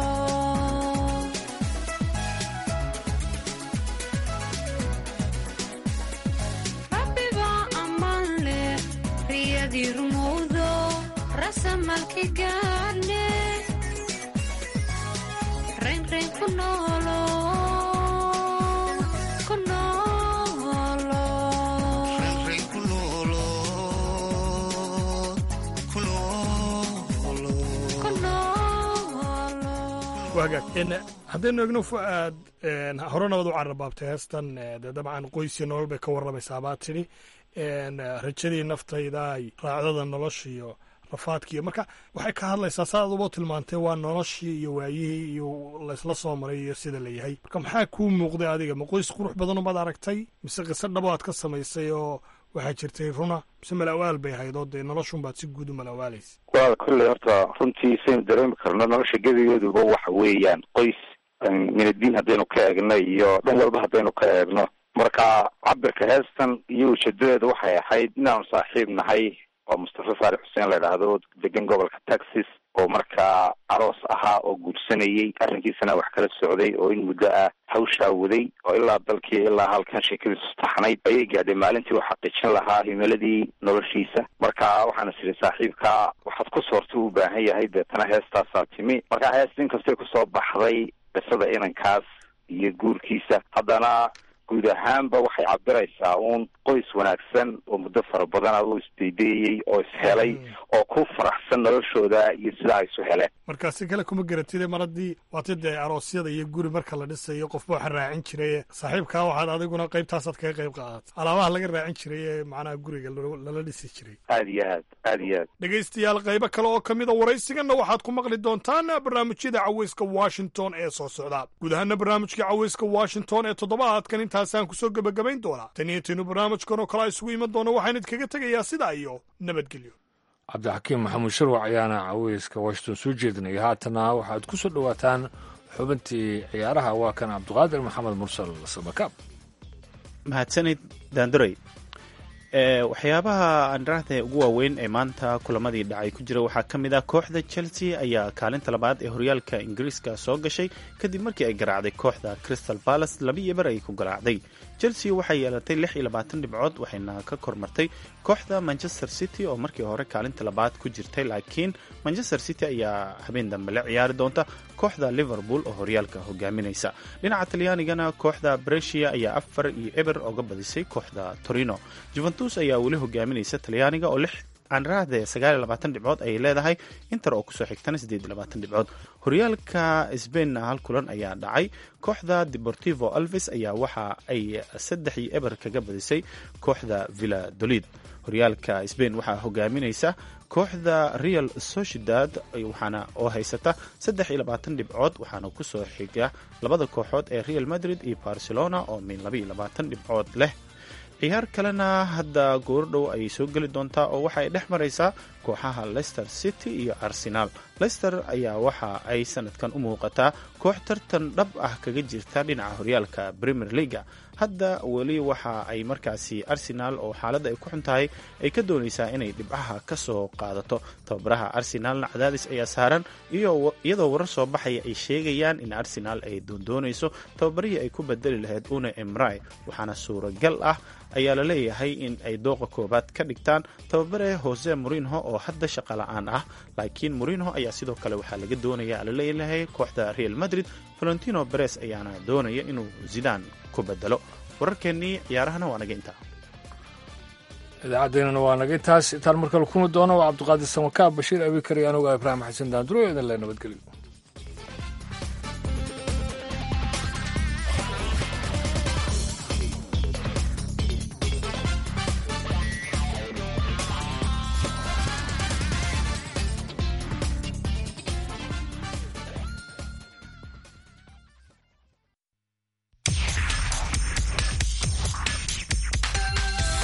rabbibaa ammaan leh riyadii rumowdo rasamalkii gaadhne raynrayn ku noolo ku noolo haddaynu egno fu'aad hore nabad u carrabaabtay heestan dee dabcan qoysii nolol bay ka warramaysaa baad tidhi rajadii naftayda raacdada noloshiiyo rafaadkiiyo marka waxay ka hadlaysaa saaad uba tilmaantay waa noloshii iyo waayihii iyo laysla soo maray iyo sida la yahay marka maxaa kuu muuqday adiga ma qoys qurux badan umaad aragtay mise qiso dhabo aad ka samaysay oo waxaa jirtay runa mise malawaal bay ahayd oo dee noloshunbaad si guud u malawaalaysa waa kolley horta runtii saynu dareemi karno nolosha gebigeeduba waxa weeyaan qoys minadiin haddaynu ka eegno iyo dhan walba haddaynu ka eegno marka cabirka heestan iyo ujeedadeeda waxay ahayd inaanu saaxiib nahay oo mustafa faarix xuseen la idhaahdo degan gobolka texas oo markaa aroos ahaa oo guursanayey arrinkiisana wax kala socday oo in muddo ah hawshaa waday oo ilaa dalkii ilaa halkan sheekadiisu taxnayd ayay gaadhay maalintii uu xaqiijin lahaa himiladii noloshiisa marka waxaana sidhi saaxiibkaa waxaad ku soorta u baahan yahay deetana heestaasaa timi marka heesta inkastay kusoo baxday qisada inankaas iyo guurkiisa haddana guud ahaanba waxay cabiraysaa uun qoys wanaagsan oo muddo fara badan u isdaydeeyey oo ishelay oo ku faraxsan noloshooda iyo sidaa ay isu heleen marka si kale kuma garatide mar haddii waati dee aroosyada iyo guri marka la dhisayo qofba waxa raacin jiray saaxiibkaa waxaad adiguna qaybtaasaad kaga qayb qaadata alaabaha laga raacin jiray ee macnaha guriga lala dhisi jiray aad iyo aad aad iyo aad dhegaystayaal qaybo kale oo kamid a waraysiganna waxaad ku maqli doontaan barnaamijyada caweyska washington ee soo socda guud ahaana barnaamijka caweyska washington ee toddobaadkan intaasaan kusoo gebagabayn doonaa tan iyo tinu barnaamijkan oo kale isugu iman doona waxaan idinkaga tegayaa sidaa iyo nabadgelyo cabdixakiim maxamuud sharwac ayaana caweyska washington soo jeedinaya haatana waxaad ku soo dhowaataan xubintii ciyaaraha waa kan cabdiqaadir maxamed mursal samakaab mahadsanid daanduray waxyaabaha andaraahda ugu waaweyn ee maanta kulamadii dhacay ku jira waxaa ka mid ah kooxda chelsea ayaa kaalinta labaad ee horyaalka ingiriiska soo gashay kadib markii ay garaacday kooxda crystal palace labiiyo bar ay ku garaacday chelsea waxay yeelatay lix iyo labaatan dhibcood waxayna ka kormartay kooxda manchester city oo markii hore kaalinta labaad ku jirtay laakiin manchester city ayaa habeen dambe la ciyaari doonta kooxda liverpool oo horyaalka hogaaminaysa dhinaca talyaanigana kooxda brescia ayaa afar iyo eber oga badisay kooxda torino juventus ayaa weli hogaaminaysa talyaaniga oo lix aanraahde sagaal iyo labaatan dhibcood ayay leedahay inter oo kusoo xigtana siddeed iyo labaatan dhibcood horyaalka sbainna hal kulan ayaa dhacay kooxda deportivo alves ayaa waxa ay saddex iyo eber kaga badisay kooxda villadolid horyaalka sbain waxaa hogaaminaysa kooxda real sociedad waxaana oo haysata saddex iyo labaatan dhibcood waxaana kusoo xiga labada kooxood ee real madrid iyo barcelona oo min laba iyo labaatan dhibcood leh ciyaar kalena hadda goordhow ayay soo geli doontaa oo waxa ay dhex maraysaa kooxaha leicester city iyo arsenal leicester ayaa waxa ay sanadkan u muuqataa koox tartan dhab ah kaga jirta dhinaca horyaalka premier leaga hadda weli waxa ay markaasi arsenal oo xaaladda ay ku xun tahay ay ka doonaysaa inay dhibcaha ka soo qaadato tababaraha arsenalna cadaadis ayaa saaran iyadoo warar soo baxaya ay sheegayaan in arsenal ay doondoonayso tababarihii ay ku bedeli lahayd une emrai waxaana suuragal ah ayaa la leeyahay in ay dooqa koobaad ka dhigtaan tababare jose morinho oo hadda shaqa la-aan ah laakiin morinho ayaa sidoo kale waxaa laga doonaya la leeyahay kooxda real madrid valentino beres ayaana doonaya inuu zidaan ku bedelo wararkeennii ciyaarahana waa naga intaa idaacaddeenana waa naga intaas intaan markale kuna doono waa cabdiqaadir samakaab bashiir abikar iyo anugu ibraahim xasan daanduro idin le nabadgelyo